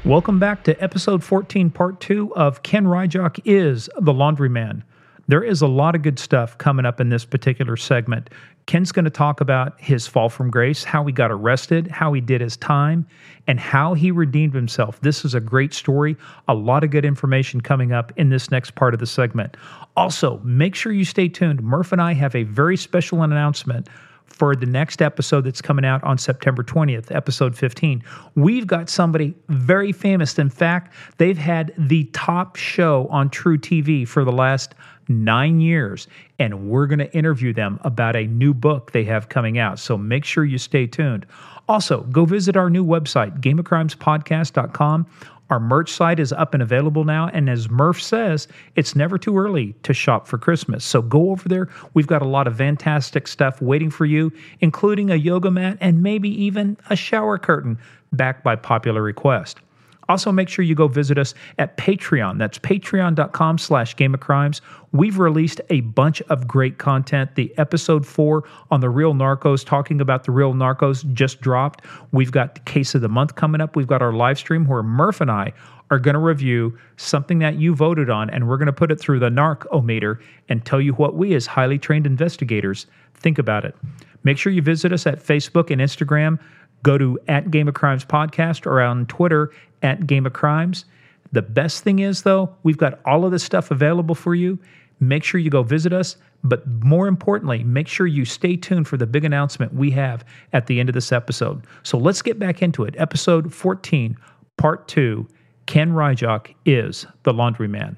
Welcome back to episode 14, part 2 of Ken Ryjock is the Laundryman. There is a lot of good stuff coming up in this particular segment. Ken's going to talk about his fall from grace, how he got arrested, how he did his time, and how he redeemed himself. This is a great story. A lot of good information coming up in this next part of the segment. Also, make sure you stay tuned. Murph and I have a very special announcement for the next episode that's coming out on September 20th, episode 15. We've got somebody very famous. In fact, they've had the top show on True TV for the last 9 years, and we're going to interview them about a new book they have coming out. So make sure you stay tuned. Also, go visit our new website, gameofcrimespodcast.com. Our merch site is up and available now, and as Murph says, it's never too early to shop for Christmas. So go over there. We've got a lot of fantastic stuff waiting for you, including a yoga mat and maybe even a shower curtain, backed by popular request. Also, make sure you go visit us at Patreon. That's patreon.com/gameofcrimes. We've released a bunch of great content. The episode 4 on the Real Narcos, talking about the Real Narcos, just dropped. We've got the Case of the Month coming up. We've got our live stream where Murph and I are going to review something that you voted on, and we're going to put it through the Narc-O-Meter and tell you what we as highly trained investigators think about it. Make sure you visit us at Facebook and Instagram. Go to @GameOfCrimesPodcast or on Twitter @GameOfCrimes. The best thing is, though, we've got all of this stuff available for you. Make sure you go visit us. But more importantly, make sure you stay tuned for the big announcement we have at the end of this episode. So let's get back into it. Episode 14, Part 2, Ken Ryjock is the Laundryman.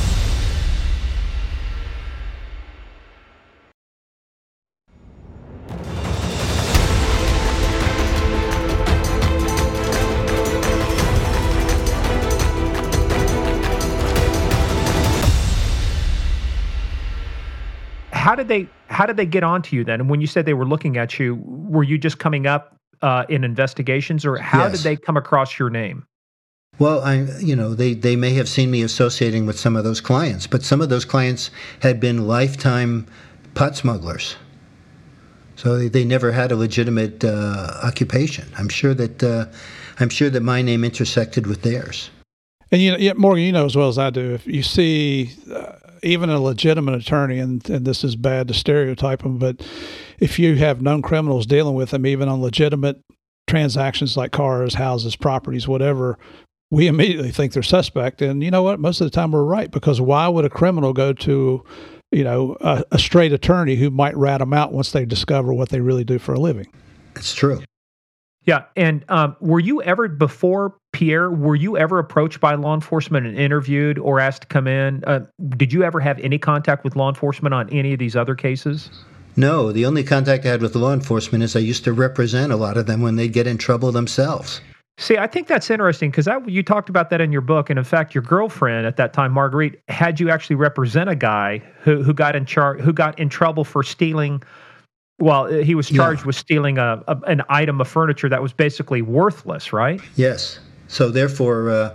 How did they get onto you then? And when you said they were looking at you, were you just coming up in investigations, or how did they come across your name? Well, they may have seen me associating with some of those clients, but some of those clients had been lifetime pot smugglers, so they never had a legitimate occupation. I'm sure that my name intersected with theirs. And Morgan, you know as well as I do, if you see even a legitimate attorney, and this is bad to stereotype them, but if you have known criminals dealing with them, even on legitimate transactions like cars, houses, properties, whatever, we immediately think they're suspect. And you know what? Most of the time we're right, because why would a criminal go to, a straight attorney who might rat them out once they discover what they really do for a living? It's true. Yeah, and were you ever, before Pierre, were you ever approached by law enforcement and interviewed or asked to come in? Did you ever have any contact with law enforcement on any of these other cases? No, the only contact I had with law enforcement is I used to represent a lot of them when they'd get in trouble themselves. See, I think that's interesting because you talked about that in your book, and in fact, your girlfriend at that time, Marguerite, had you actually represent a guy who got in trouble for stealing. Well, he was charged with stealing an item of furniture that was basically worthless, right? Yes. So therefore,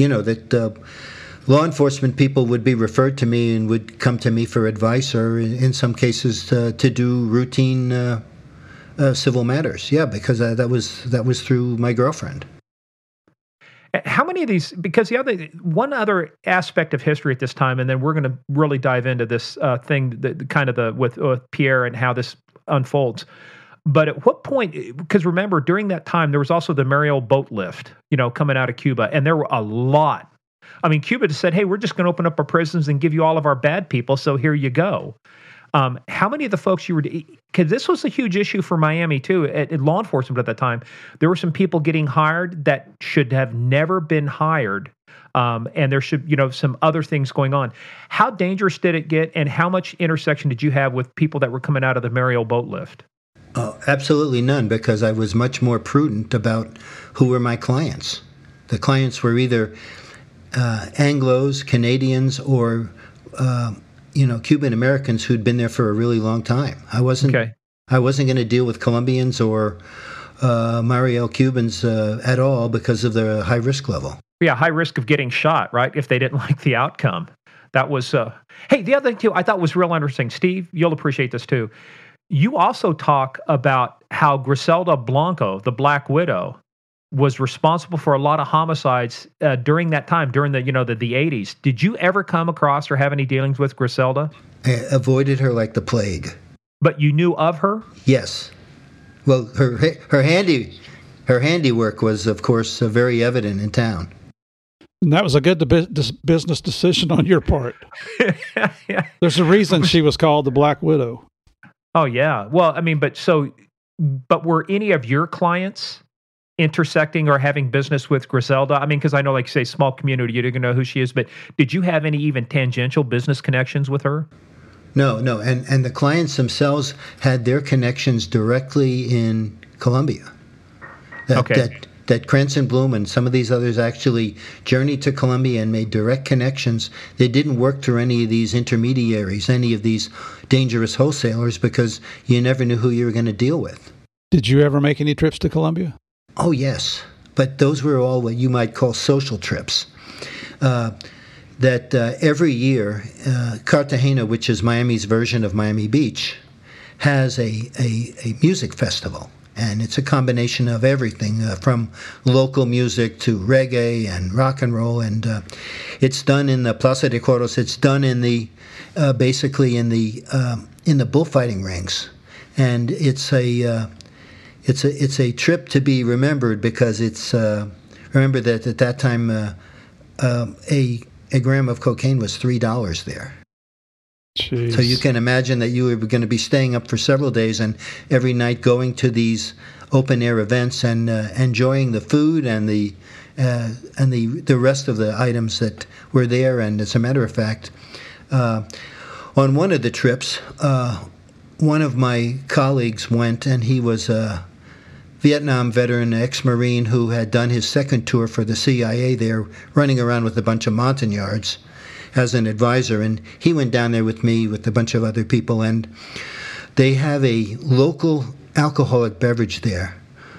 law enforcement people would be referred to me and would come to me for advice, or in some cases to do routine civil matters. Yeah, because that was through my girlfriend. How many of these? Because one other aspect of history at this time, and then we're going to really dive into this thing, with Pierre and how this unfolds. But at what point, because remember, during that time, there was also the Mariel boat lift, coming out of Cuba, and there were a lot. I mean, Cuba just said, hey, we're just going to open up our prisons and give you all of our bad people, so here you go. How many of the folks because this was a huge issue for Miami too, at law enforcement at that time, there were some people getting hired that should have never been hired. And there should, some other things going on. How dangerous did it get, and how much intersection did you have with people that were coming out of the Mariel boat lift? Oh, absolutely none, because I was much more prudent about who were my clients. The clients were either Anglos, Canadians, or Cuban Americans who'd been there for a really long time. I wasn't going to deal with Colombians or Mariel Cubans at all because of the high risk level. Yeah, high risk of getting shot, right, if they didn't like the outcome. That was, hey, the other thing, too, I thought was real interesting. Steve, you'll appreciate this, too. You also talk about how Griselda Blanco, the Black Widow, was responsible for a lot of homicides during that time, during the the 80s. Did you ever come across or have any dealings with Griselda? I avoided her like the plague. But you knew of her? Yes. Well, her handiwork was, of course, very evident in town. And that was a good business decision on your part. Yeah. There's a reason she was called the Black Widow. Oh, yeah. Well, I mean, but were any of your clients intersecting or having business with Griselda? I mean, because I know, like, say, small community, you didn't know who she is, but did you have any even tangential business connections with her? No. And the clients themselves had their connections directly in Colombia. That Cranston Bloom and some of these others actually journeyed to Colombia and made direct connections. They didn't work through any of these intermediaries, any of these dangerous wholesalers, because you never knew who you were going to deal with. Did you ever make any trips to Colombia? Oh, yes. But those were all what you might call social trips. Every year, Cartagena, which is Miami's version of Miami Beach, has a music festival. And it's a combination of everything, from local music to reggae and rock and roll. And it's done in the Plaza de Toros. It's done in the basically in the bullfighting rings. And it's a trip to be remembered, because it's remember that at that time a gram of cocaine was $3 there. Jeez. So you can imagine that you were going to be staying up for several days and every night going to these open air events and enjoying the food and the rest of the items that were there. And as a matter of fact, on one of the trips, one of my colleagues went, and he was a Vietnam veteran, ex-Marine, who had done his second tour for the CIA there, running around with a bunch of Montagnards as an advisor. And he went down there with me with a bunch of other people, and they have a local alcoholic beverage there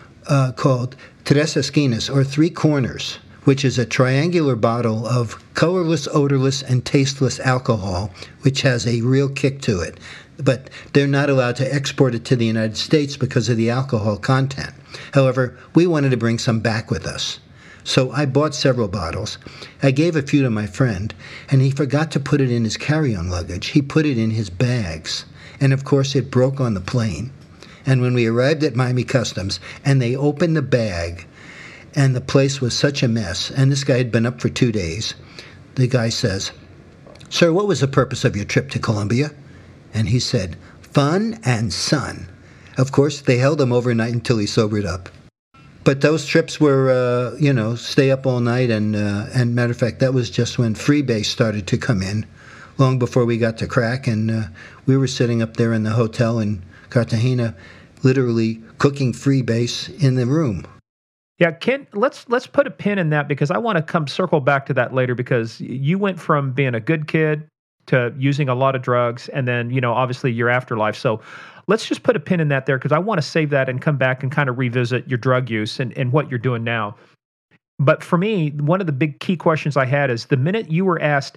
called Tres Esquinas, or Three Corners, which is a triangular bottle of colorless, odorless, and tasteless alcohol, which has a real kick to it. But they're not allowed to export it to the United States because of the alcohol content. However, we wanted to bring some back with us. So I bought several bottles. I gave a few to my friend, and he forgot to put it in his carry-on luggage. He put it in his bags. And of course, it broke on the plane. And when we arrived at Miami Customs, and they opened the bag, and the place was such a mess, and this guy had been up for 2 days, the guy says, "Sir, what was the purpose of your trip to Colombia?" And he said, "Fun and sun." Of course, they held him overnight until he sobered up. But those trips were, stay up all night. And matter of fact, that was just when freebase started to come in, long before we got to crack. And we were sitting up there in the hotel in Cartagena, literally cooking freebase in the room. Yeah, Ken, let's put a pin in that, because I want to come circle back to that later, because you went from being a good kid to using a lot of drugs, and then, obviously your afterlife. So let's just put a pin in that there, because I want to save that and come back and kind of revisit your drug use and what you're doing now. But for me, one of the big key questions I had is, the minute you were asked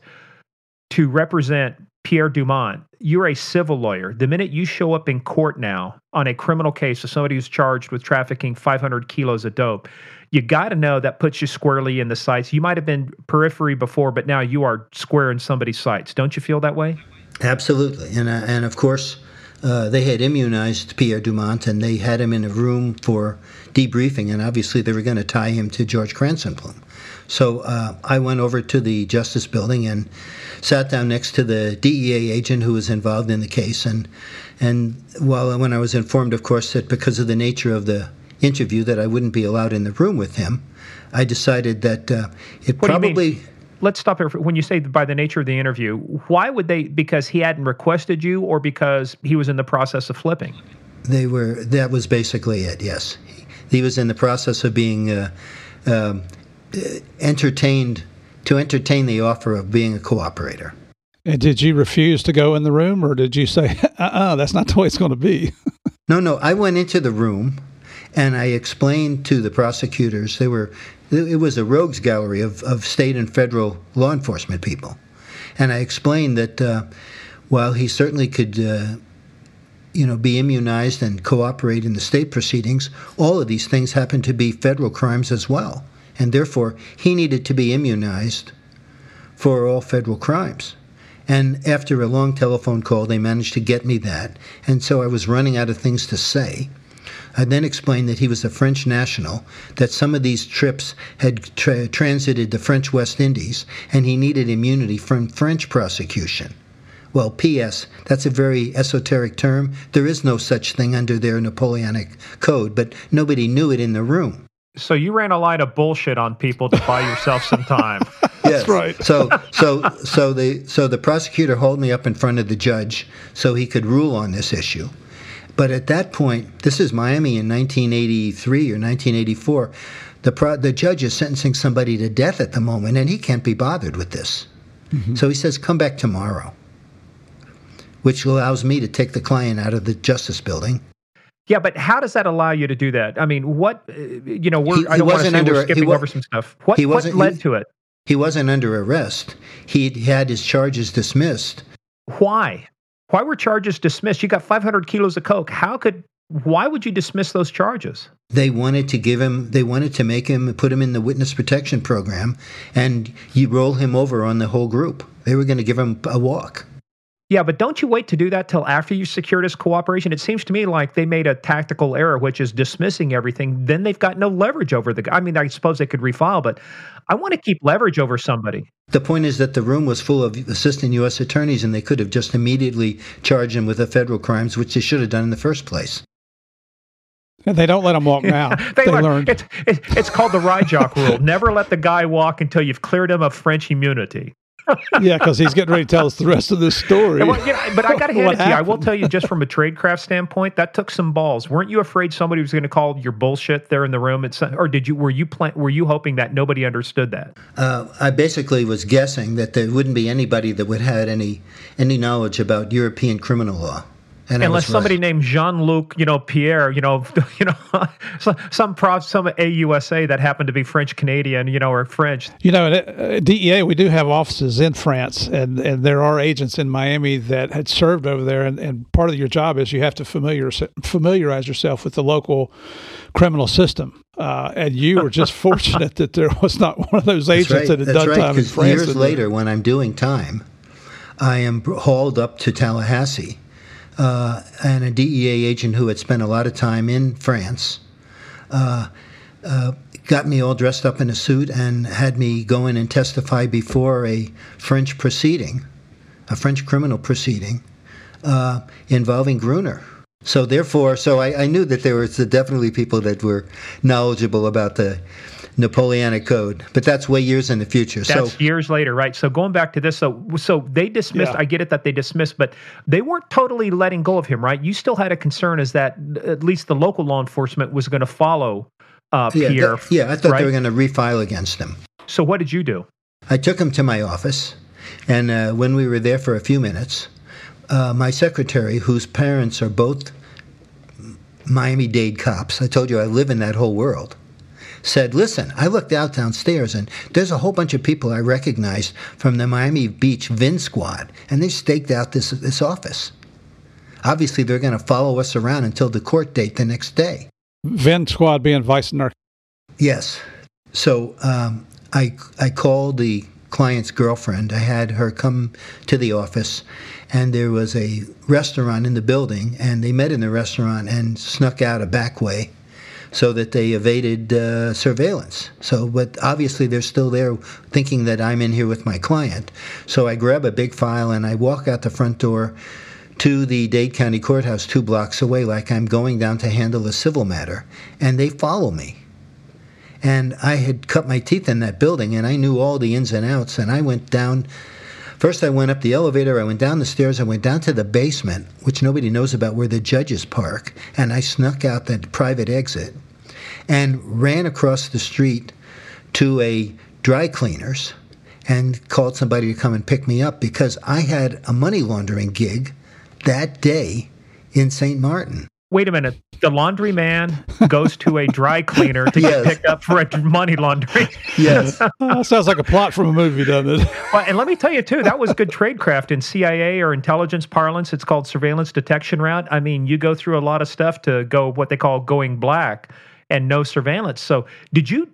to represent Pierre Dumont, you're a civil lawyer. The minute you show up in court now on a criminal case of somebody who's charged with trafficking 500 kilos of dope, you got to know that puts you squarely in the sights. You might have been periphery before, but now you are square in somebody's sights. Don't you feel that way? Absolutely. And of course, they had immunized Pierre Dumont, and they had him in a room for debriefing, and obviously they were going to tie him to George Cranston Bloom. So I went over to the Justice Building and sat down next to the DEA agent who was involved in the case. And when I was informed, of course, that because of the nature of the interview that I wouldn't be allowed in the room with him, I decided that it what probably... Do you mean? Let's stop here. When you say by the nature of the interview, why would they? Because he hadn't requested you, or because he was in the process of flipping? That was basically it, yes. He was in the process of being entertain the offer of being a cooperator. And did you refuse to go in the room, or did you say, that's not the way it's going to be? No, I went into the room, and I explained to the prosecutors, it was a rogues gallery of state and federal law enforcement people. And I explained that while he certainly could, be immunized and cooperate in the state proceedings. All of these things happen to be federal crimes as well. And therefore, he needed to be immunized for all federal crimes. And after a long telephone call, they managed to get me that. And so I was running out of things to say. I then explained that he was a French national, that some of these trips had transited the French West Indies, and he needed immunity from French prosecution. Well, P.S., that's a very esoteric term. There is no such thing under their Napoleonic code, but nobody knew it in the room. So you ran a line of bullshit on people to buy yourself some time. Yes. That's right. So the prosecutor hauled me up in front of the judge so he could rule on this issue. But at that point, this is Miami in 1983 or 1984, the judge is sentencing somebody to death at the moment, and he can't be bothered with this. Mm-hmm. So he says, come back tomorrow, which allows me to take the client out of the Justice Building. Yeah, but how does that allow you to do that? I mean, what, I don't want to say we're skipping over some stuff. What led to it? He wasn't under arrest. He had his charges dismissed. Why? Why were charges dismissed? You got 500 kilos of coke. Why would you dismiss those charges? They wanted to put him in the witness protection program, and you roll him over on the whole group. They were going to give him a walk. Yeah, but don't you wait to do that till after you secured his cooperation? It seems to me like they made a tactical error, which is dismissing everything. Then they've got no leverage over the guy. I mean, I suppose they could refile, but I want to keep leverage over somebody. The point is that the room was full of assistant U.S. attorneys, and they could have just immediately charged him with the federal crimes, which they should have done in the first place. They don't let them walk now. they learned. It's called the Ryjock rule. Never let the guy walk until you've cleared him of French immunity. Yeah, because he's getting ready to tell us the rest of this story. But I got to hand it to you. I will tell you, just from a tradecraft standpoint, that took some balls. Weren't you afraid somebody was going to call your bullshit there in the room? Or were you hoping that nobody understood that? I basically was guessing that there wouldn't be anybody that would have any knowledge about European criminal law. And unless somebody named Jean-Luc, Pierre, some AUSA that happened to be French Canadian, or French. At DEA, we do have offices in France, and there are agents in Miami that had served over there. And part of your job is you have to familiarize yourself with the local criminal system. And you were just fortunate that there was not one of those agents that had done time in France. Years later, when I'm doing time, I am hauled up to Tallahassee. And a DEA agent who had spent a lot of time in France got me all dressed up in a suit and had me go in and testify before a French criminal proceeding involving Gruner. So therefore, I knew that there was definitely people that were knowledgeable about the Napoleonic Code, but that's way years in the future. That's years later, right? So going back to this, so they dismissed. Yeah. I get it that they dismissed, but they weren't totally letting go of him, right? You still had a concern as that at least the local law enforcement was going to follow Pierre. I thought they were going to refile against him. So what did you do? I took him to my office, and when we were there for a few minutes, my secretary, whose parents are both Miami-Dade cops, I told you I live in that whole world, said, listen, I looked out downstairs, and there's a whole bunch of people I recognized from the Miami Beach VIN squad, and they staked out this office. Obviously, they're going to follow us around until the court date the next day. VIN squad being Vice and Narcotics. Yes. So I called the client's girlfriend. I had her come to the office, and there was a restaurant in the building, and they met in the restaurant and snuck out a back way, so that they evaded surveillance. But obviously they're still there thinking that I'm in here with my client. So I grab a big file and I walk out the front door to the Dade County Courthouse 2 blocks away like I'm going down to handle a civil matter. And they follow me. And I had cut my teeth in that building, and I knew all the ins and outs. And I went down. First, I went up the elevator, I went down the stairs, I went down to the basement, which nobody knows about, where the judges park, and I snuck out that private exit and ran across the street to a dry cleaner's and called somebody to come and pick me up because I had a money laundering gig that day in St. Martin. Wait a minute. The laundryman goes to a dry cleaner to get picked up for a money laundering. Yes. Sounds like a plot from a movie, doesn't it? Well, and let me tell you, too, that was good tradecraft in CIA or intelligence parlance. It's called surveillance detection route. I mean, you go through a lot of stuff to go what they call going black and no surveillance. So did you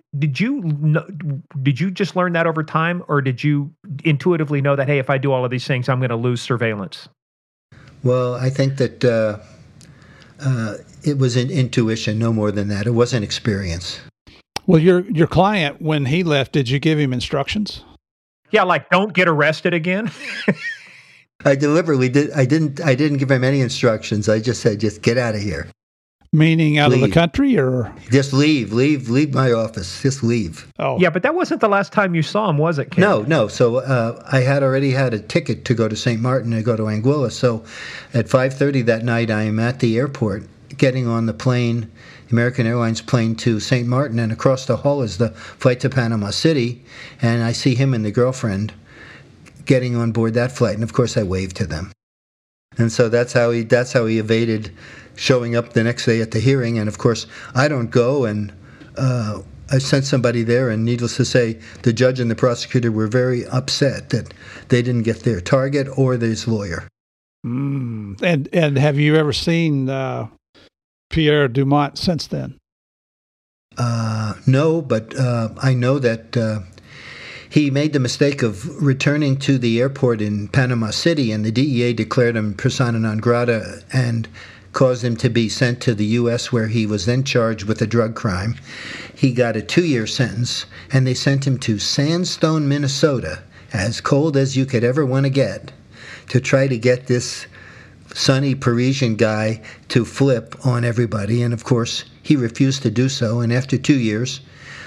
just learn that over time, or did you intuitively know that, hey, if I do all of these things, I'm going to lose surveillance? Well, I think that it was an intuition, no more than that. It wasn't experience. Well, your client, when he left, did you give him instructions? Yeah, like don't get arrested again. I deliberately did. I didn't give him any instructions. I just said, just get out of here. Meaning out of the country, or just leave my office. Just leave. Oh, yeah, but that wasn't the last time you saw him, was it, Ken? No. So I had already had a ticket to go to St. Martin and go to Anguilla. So at 5:30 that night, I am at the airport, getting on the plane, American Airlines plane to St. Martin, and across the hall is the flight to Panama City, and I see him and the girlfriend getting on board that flight, and of course I waved to them. And so that's how he evaded showing up the next day at the hearing. And of course, I don't go, and I sent somebody there, and needless to say, the judge and the prosecutor were very upset that they didn't get their target or his lawyer. And have you ever seen Pierre Dumont since then? No, but I know that he made the mistake of returning to the airport in Panama City, and the DEA declared him persona non grata and caused him to be sent to the U.S., where he was then charged with a drug crime. He got a 2-year sentence, and they sent him to Sandstone, Minnesota, as cold as you could ever want to get, to try to get this sunny Parisian guy to flip on everybody. And of course, he refused to do so. And after 2 years,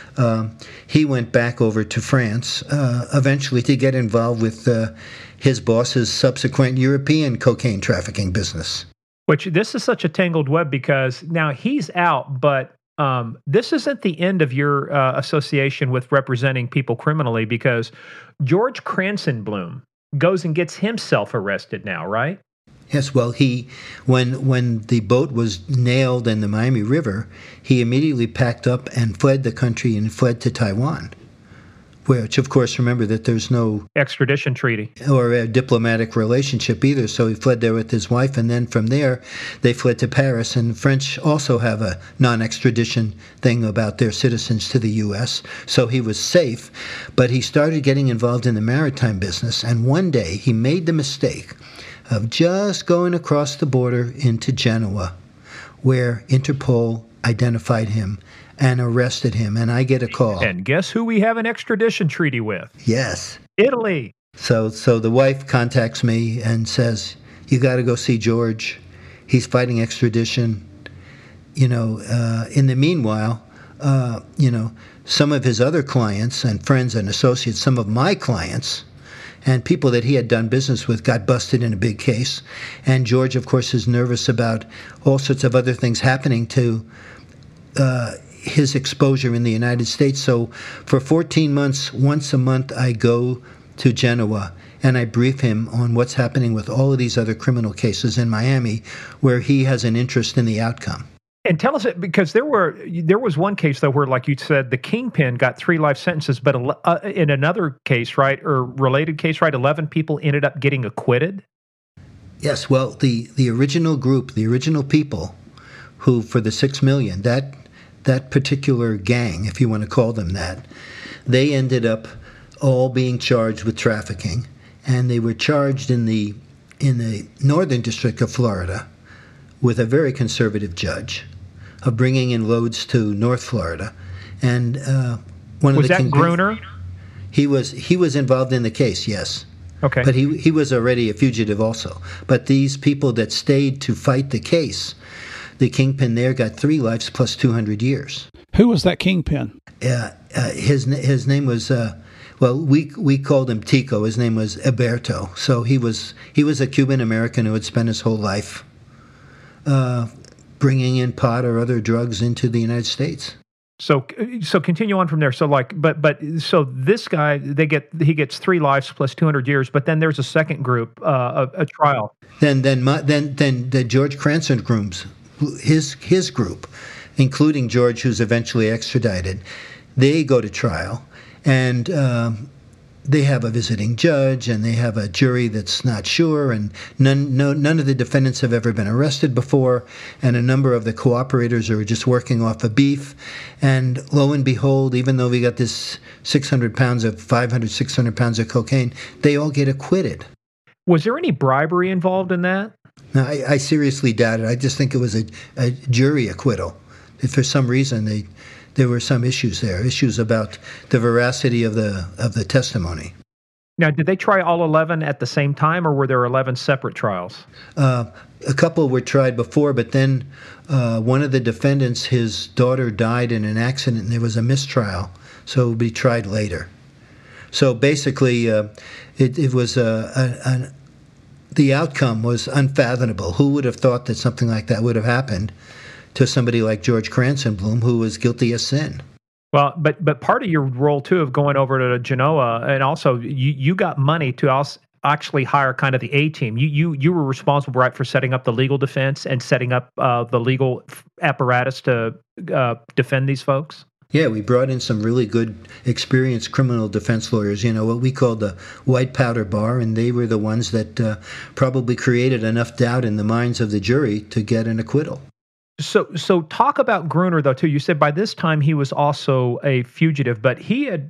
he went back over to France, eventually to get involved with his boss's subsequent European cocaine trafficking business. Which this is such a tangled web, because now he's out, but this isn't the end of your association with representing people criminally, because George Cransenblum goes and gets himself arrested now, right? Yes, well, when the boat was nailed in the Miami River, he immediately packed up and fled the country and fled to Taiwan, which, of course, remember that there's no extradition treaty or a diplomatic relationship either. So he fled there with his wife, and then from there they fled to Paris. And the French also have a non-extradition thing about their citizens to the U.S., so he was safe. But he started getting involved in the maritime business, and one day he made the mistake of just going across the border into Genoa, where Interpol identified him and arrested him, and I get a call. And guess who we have an extradition treaty with? Yes. Italy. So the wife contacts me and says, you got to go see George. He's fighting extradition. In the meanwhile, some of his other clients and friends and associates, some of my clients, and people that he had done business with got busted in a big case. And George, of course, is nervous about all sorts of other things happening to his exposure in the United States. So for 14 months, once a month, I go to Genoa and I brief him on what's happening with all of these other criminal cases in Miami, where he has an interest in the outcome. And tell us, because there was one case, though, where, like you said, the kingpin got 3 life sentences, but in another case, right, or related case, right, 11 people ended up getting acquitted? Yes, well, the original group, the original people who, for the $6 million, that particular gang, if you want to call them that, they ended up all being charged with trafficking, and they were charged in the Northern District of Florida with a very conservative judge of bringing in loads to North Florida. And one of was the that Gruner? He was involved in the case, yes. Okay. But he was already a fugitive also. But these people that stayed to fight the case, the kingpin there got 3 lives plus 200 years. Who was that kingpin? His name was we called him Tico. His name was Alberto. So he was a Cuban American who had spent his whole life bringing in pot or other drugs into the United States. So continue on from there. So so this guy, he gets 3 lives plus 200 years, but then there's a second group, a trial. Then the George Cransenblum's his group, including George, who's eventually extradited. They go to trial, and they have a visiting judge, and they have a jury that's not sure, and none of the defendants have ever been arrested before, and a number of the cooperators are just working off a beef. And lo and behold, even though we got this 600 pounds of cocaine, they all get acquitted. Was there any bribery involved in that? No, I seriously doubt it. I just think it was a jury acquittal. If for some reason there were some issues there, issues about the veracity of the testimony. Now, did they try all 11 at the same time, or were there 11 separate trials? A couple were tried before, but then one of the defendants, his daughter died in an accident, and there was a mistrial, so it would be tried later. So basically, it was the outcome was unfathomable. Who would have thought that something like that would have happened to somebody like George Cranston-Blum, who was guilty as sin? Well, but part of your role too of going over to Genoa, and also you got money to actually hire kind of the A team. You were responsible, right, for setting up the legal defense and setting up the legal apparatus to defend these folks. Yeah, we brought in some really good, experienced criminal defense lawyers, what we called the white powder bar, and they were the ones that probably created enough doubt in the minds of the jury to get an acquittal. So talk about Gruner, though, too. You said by this time he was also a fugitive, but he had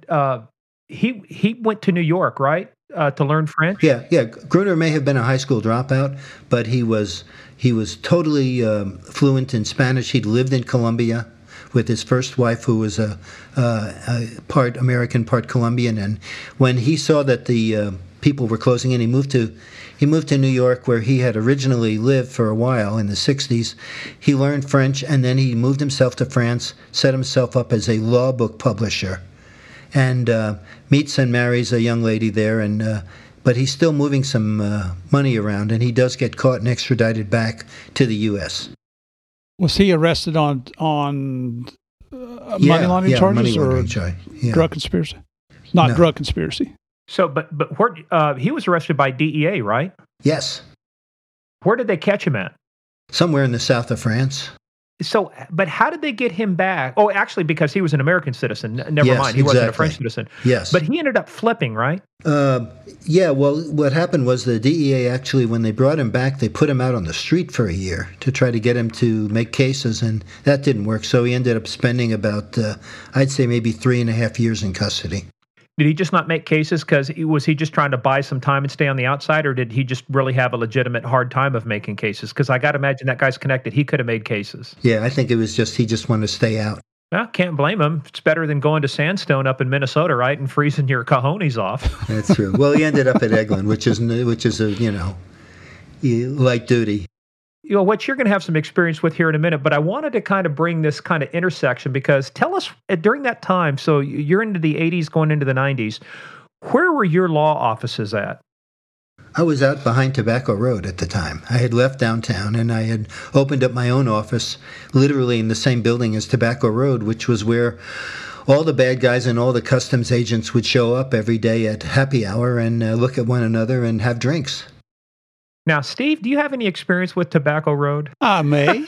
he went to New York, right, to learn French? Yeah. Gruner may have been a high school dropout, but he was totally fluent in Spanish. He'd lived in Colombia with his first wife, who was a part American, part Colombian. And when he saw that the people were closing in, he moved to New York, where he had originally lived for a while in the 60s. He learned French, and then he moved himself to France, set himself up as a law book publisher, and meets and marries a young lady there. But he's still moving some money around, and he does get caught and extradited back to the U.S. Was he arrested on money laundering charges money laundering or charge. drug conspiracy? Not drug conspiracy. So, but where he was arrested by DEA, right? Yes. Where did they catch him at? Somewhere in the south of France. So, but how did they get him back? Oh, actually, because he was an American citizen. Never mind, he wasn't a French citizen. Yes. But he ended up flipping, right? Yeah, well, what happened was the DEA actually, when they brought him back, they put him out on the street for a year to try to get him to make cases, and that didn't work. So he ended up spending about, I'd say maybe 3.5 years in custody. Did he just not make cases because was he just trying to buy some time and stay on the outside, or did he just really have a legitimate hard time of making cases? Because I got to imagine that guy's connected. He could have made cases. Yeah, I think it was just he just wanted to stay out. Well, can't blame him. It's better than going to Sandstone up in Minnesota, right, and freezing your cojones off. That's true. Well, he ended up at Eglin, which is a light duty. What you're going to have some experience with here in a minute, but I wanted to kind of bring this kind of intersection because tell us during that time, so you're into the 80s going into the 90s, where were your law offices at? I was out behind Tobacco Road at the time. I had left downtown and I had opened up my own office literally in the same building as Tobacco Road, which was where all the bad guys and all the customs agents would show up every day at happy hour and look at one another and have drinks. Now, Steve, do you have any experience with Tobacco Road? I may.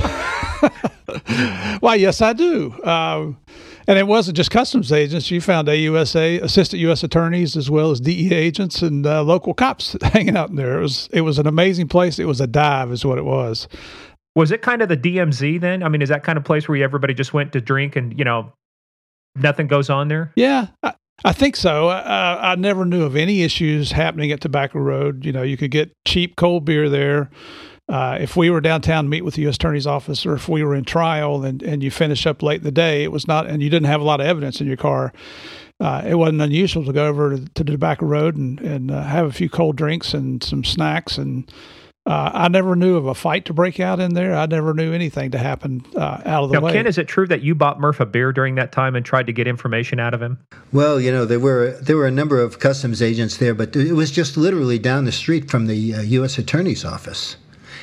Why, yes, I do. And it wasn't just customs agents. You found AUSA, assistant U.S. attorneys, as well as DEA agents and local cops hanging out in there. It was an amazing place. It was a dive is what it was. Was it kind of the DMZ then? I mean, is that kind of place where everybody just went to drink and, nothing goes on there? Yeah, I think so. I never knew of any issues happening at Tobacco Road. You could get cheap cold beer there. If we were downtown to meet with the U.S. Attorney's Office, or if we were in trial and you finish up late in the day, it was not, and you didn't have a lot of evidence in your car, it wasn't unusual to go over to Tobacco Road and have a few cold drinks and some snacks. And I never knew of a fight to break out in there. I never knew anything to happen out of the way. Ken, is it true that you bought Murph a beer during that time and tried to get information out of him? Well, there were a number of customs agents there, but it was just literally down the street from the U.S. Attorney's Office.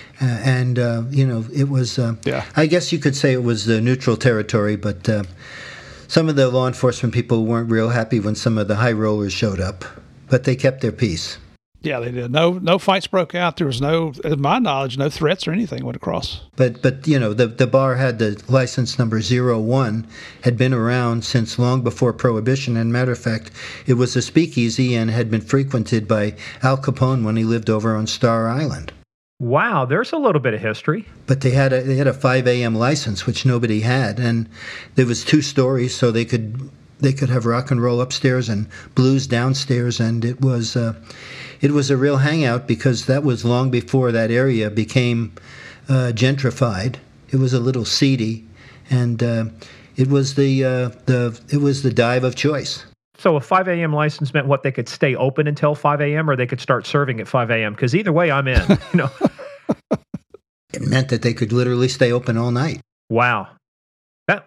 It was, I guess you could say it was the neutral territory, but some of the law enforcement people weren't real happy when some of the high rollers showed up, but they kept their peace. Yeah, they did. No fights broke out. There was no, in my knowledge, no threats or anything went across. But the bar had the license number 01, had been around since long before Prohibition. And matter of fact, it was a speakeasy and had been frequented by Al Capone when he lived over on Star Island. Wow, there's a little bit of history. But they had a 5 a.m. license, which nobody had, and there was 2 stories, so they could have rock and roll upstairs and blues downstairs, and it was a real hangout because that was long before that area became gentrified. It was a little seedy, and it was the dive of choice. So a 5 a.m. license meant what? They could stay open until 5 a.m. or they could start serving at 5 a.m. Because either way, I'm in. It meant that they could literally stay open all night. Wow, that's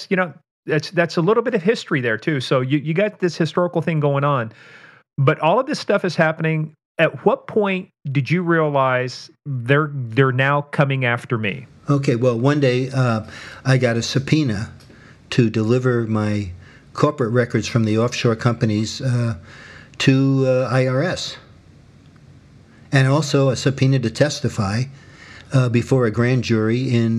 a little bit of history there too. So you got this historical thing going on, but all of this stuff is happening. At what point did you realize they're now coming after me? Okay, well, one day I got a subpoena to deliver my corporate records from the offshore companies to IRS, and also a subpoena to testify before a grand jury in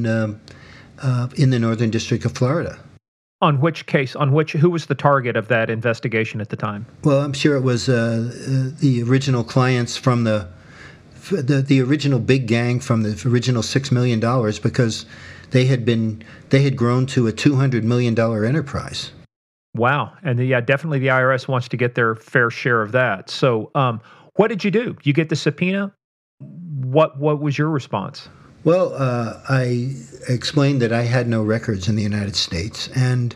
the Northern District of Florida. On which case? Who was the target of that investigation at the time? Well, I'm sure it was the original clients from the original big gang from the original $6 million, because they had grown to a $200 million enterprise. Wow. And definitely the IRS wants to get their fair share of that. So what did you do? You get the subpoena. What was your response? Well, I explained that I had no records in the United States, and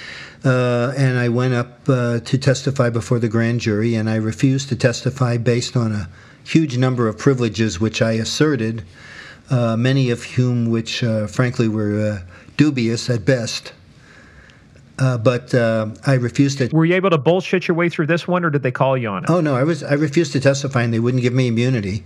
I went up to testify before the grand jury, and I refused to testify based on a huge number of privileges which I asserted, many of whom which frankly were dubious at best. But I refused to. Were you able to bullshit your way through this one, or did they call you on it? Oh no, I refused to testify, and they wouldn't give me immunity.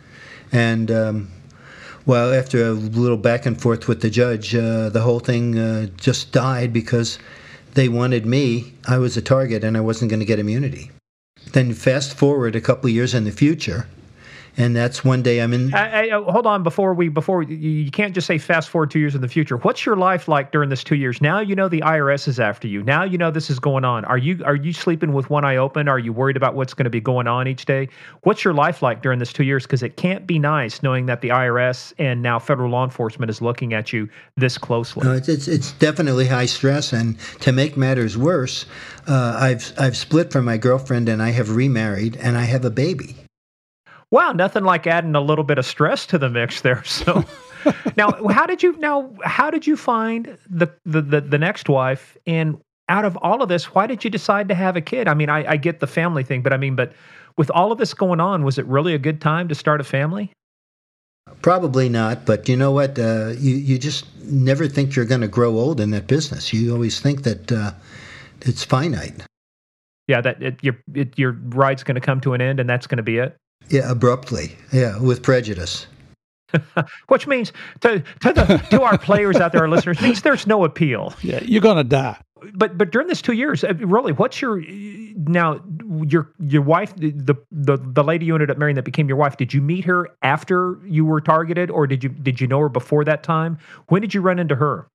And well, after a little back and forth with the judge, the whole thing just died because they wanted me. I was a target, and I wasn't going to get immunity. Then fast forward a couple of years in the future, and that's one day I'm in. Hold on, before you can't just say fast forward 2 years in the future. What's your life like during this 2 years? Now you know the IRS is after you. Now you know this is going on. Are you sleeping with one eye open? Are you worried about what's going to be going on each day? What's your life like during this 2 years? Because it can't be nice knowing that the IRS and now federal law enforcement is looking at you this closely. No, it's definitely high stress, and to make matters worse, I've split from my girlfriend, and I have remarried, and I have a baby. Wow, nothing like adding a little bit of stress to the mix there. So now how did you find the next wife? And out of all of this, why did you decide to have a kid? I mean, I get the family thing, but with all of this going on, was it really a good time to start a family? Probably not, but you know what? You just never think you're going to grow old in that business. You always think that it's finite. Yeah, that your ride's going to come to an end, and that's going to be it. Yeah, abruptly. Yeah, with prejudice. Which means to our players out there, our listeners, means there's no appeal. Yeah, you're going to die. But during this 2 years, really, what's your wife, the lady you ended up marrying that became your wife? Did you meet her after you were targeted, or did you know her before that time? When did you run into her?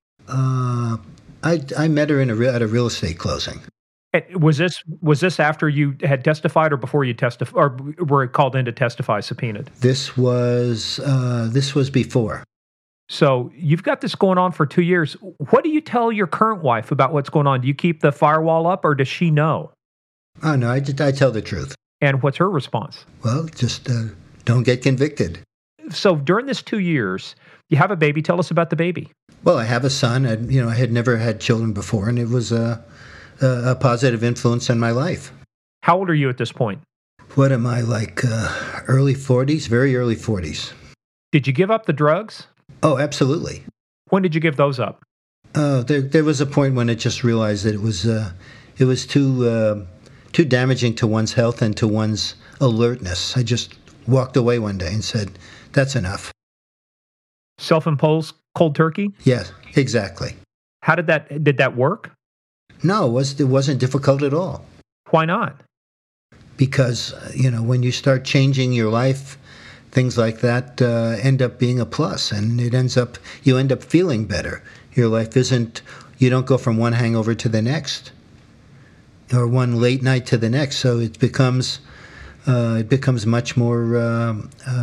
I met her at a real estate closing. Was this after you had testified, or before you testified, or were called in to testify, subpoenaed? This was before. So you've got this going on for 2 years. What do you tell your current wife about what's going on? Do you keep the firewall up, or does she know? Oh no, I tell the truth. And what's her response? Well, just don't get convicted. So during this 2 years, you have a baby. Tell us about the baby. Well, I have a son. I had never had children before, and it was a positive influence in my life. How old are you at this point? What am I, like early 40s, very early 40s. Did you give up the drugs? Oh, absolutely. When did you give those up? There was a point when I just realized that it was too damaging to one's health and to one's alertness. I just walked away one day and said, that's enough. Self-imposed cold turkey? Yes, exactly. How did that work? No, it wasn't difficult at all. Why not? because when you start changing your life, things like that end up being a plus, and you end up feeling better. Your life you don't go from one hangover to the next, or one late night to the next. So it becomes much more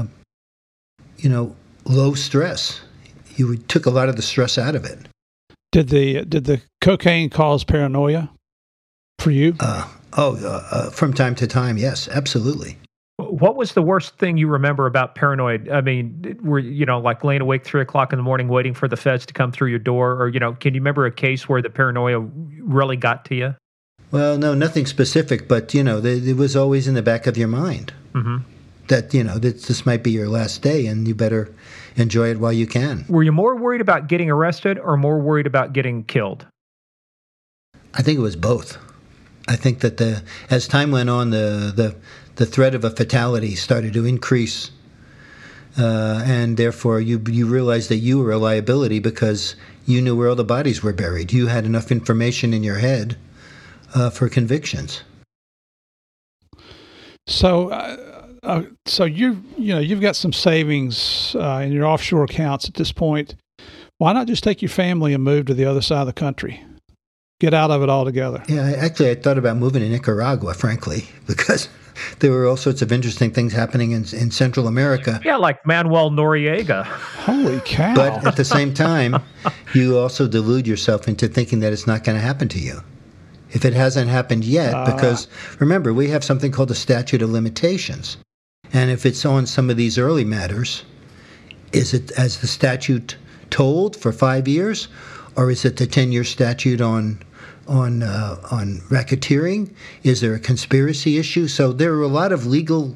low stress. You took a lot of the stress out of it. Did the cocaine cause paranoia for you? From time to time, yes, absolutely. What was the worst thing you remember about paranoid? I mean, were like laying awake 3 o'clock in the morning waiting for the feds to come through your door, or can you remember a case where the paranoia really got to you? Well, no, nothing specific, but it was always in the back of your mind that that this might be your last day, and you better enjoy it while you can. Were you more worried about getting arrested or more worried about getting killed? I think it was both. I think that as time went on, the threat of a fatality started to increase, and therefore you realized that you were a liability because you knew where all the bodies were buried. You had enough information in your head for convictions. So you've got some savings in your offshore accounts at this point. Why not just take your family and move to the other side of the country? Get out of it altogether. Yeah, I thought about moving to Nicaragua, frankly, because there were all sorts of interesting things happening in Central America. Yeah, like Manuel Noriega. Holy cow. But at the same time, you also delude yourself into thinking that it's not going to happen to you. If it hasn't happened yet, because remember, we have something called the statute of limitations. And if it's on some of these early matters, is it as the statute told for 5 years, or is it the 10-year statute on racketeering? Is there a conspiracy issue? So there are a lot of legal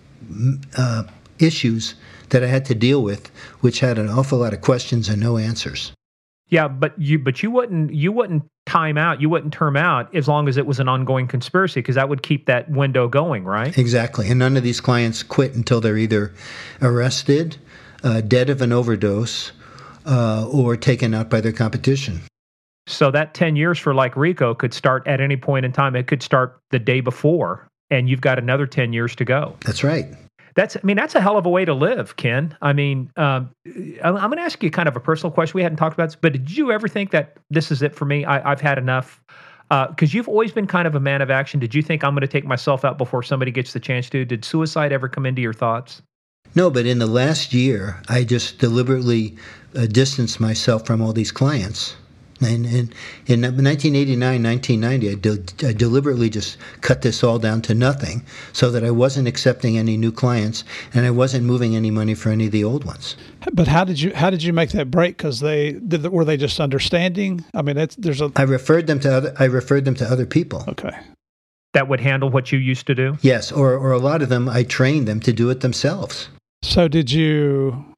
issues that I had to deal with, which had an awful lot of questions and no answers. Yeah, but you wouldn't time out, you wouldn't term out as long as it was an ongoing conspiracy, because that would keep that window going, right? Exactly, and none of these clients quit until they're either arrested, dead of an overdose, or taken out by their competition. So that 10 years for like Rico could start at any point in time. It could start the day before, and you've got another 10 years to go. That's right. That's a hell of a way to live, Ken. I mean, I'm going to ask you kind of a personal question. We hadn't talked about this, but did you ever think that this is it for me? I've had enough? Because you've always been kind of a man of action. Did you think I'm going to take myself out before somebody gets the chance to? Did suicide ever come into your thoughts? No, but in the last year, I just deliberately distanced myself from all these clients. And in 1989, 1990, I deliberately just cut this all down to nothing so that I wasn't accepting any new clients and I wasn't moving any money for any of the old ones. But how did you make that break? Because were they just understanding? I mean, I referred them to other people. Okay. That would handle what you used to do? Yes, or a lot of them, I trained them to do it themselves. So did you?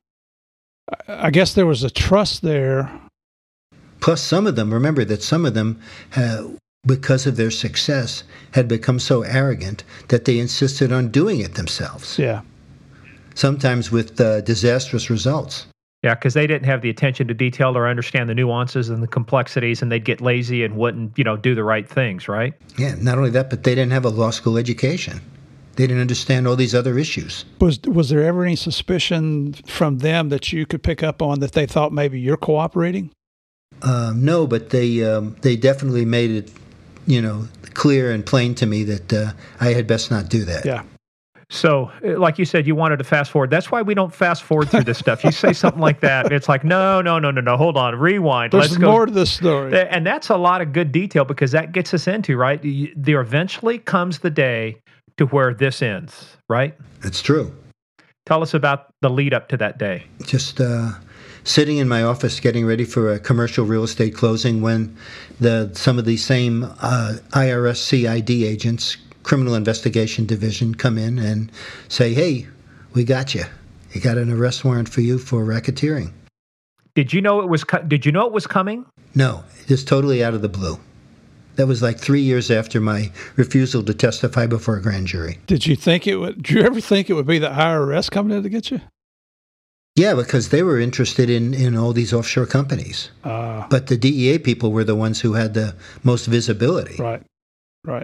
I guess there was a trust there. Plus, some of them, remember that some of them, because of their success, had become so arrogant that they insisted on doing it themselves. Yeah. Sometimes with disastrous results. Yeah, because they didn't have the attention to detail or understand the nuances and the complexities, and they'd get lazy and wouldn't, do the right things, right? Yeah, not only that, but they didn't have a law school education. They didn't understand all these other issues. Was there ever any suspicion from them that you could pick up on that they thought maybe you're cooperating? No, but they definitely made it, clear and plain to me that I had best not do that. Yeah. So, like you said, you wanted to fast forward. That's why we don't fast forward through this stuff. You say something like that, it's like, no, hold on, rewind. There's more to this story. And that's a lot of good detail because that gets us into, right? There eventually comes the day to where this ends, right? It's true. Tell us about the lead up to that day. Just sitting in my office getting ready for a commercial real estate closing when some of these same IRS CID agents, Criminal Investigation Division, come in and say, hey, we got you. You got an arrest warrant for you for racketeering. Did you know it was coming? No, just totally out of the blue. That was like 3 years after my refusal to testify before a grand jury. Did you ever think it would be the IRS coming in to get you? Yeah, because they were interested in all these offshore companies. But the DEA people were the ones who had the most visibility. Right.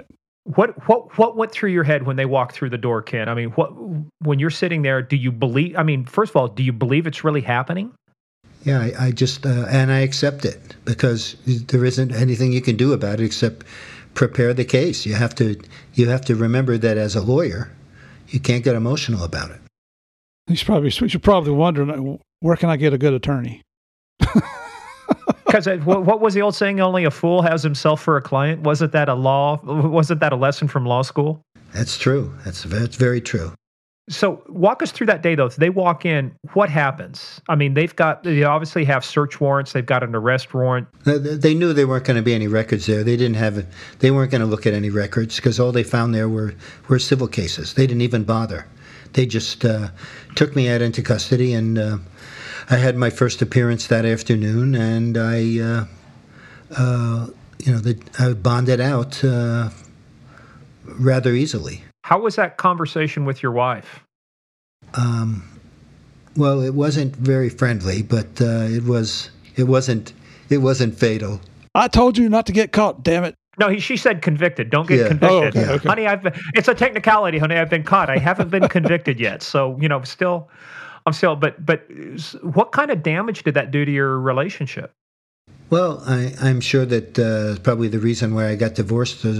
What went through your head when they walked through the door, Ken? I mean, when you're sitting there, do you believe? I mean, first of all, do you believe it's really happening? Yeah, I just and I accept it because there isn't anything you can do about it except prepare the case. You have to remember that as a lawyer, you can't get emotional about it. You're probably wondering, where can I get a good attorney? Because what was the old saying? Only a fool has himself for a client. Wasn't that a law? Wasn't that a lesson from law school? That's true. That's very true. So walk us through that day, though. They walk in. What happens? I mean, they obviously have search warrants. They've got an arrest warrant. They knew there weren't going to be any records there. They weren't going to look at any records because all they found there were civil cases. They didn't even bother. They just took me out into custody, and I had my first appearance that afternoon, and I bonded out rather easily. How was that conversation with your wife? Well, it wasn't very friendly, but it wasn't fatal. I told you not to get caught, damn it. No, she said convicted. Don't get convicted. Oh, okay. Honey, it's a technicality, honey. I've been caught. I haven't been convicted yet. So, I'm still, but what kind of damage did that do to your relationship? Well, I'm sure that probably the reason why I got divorced was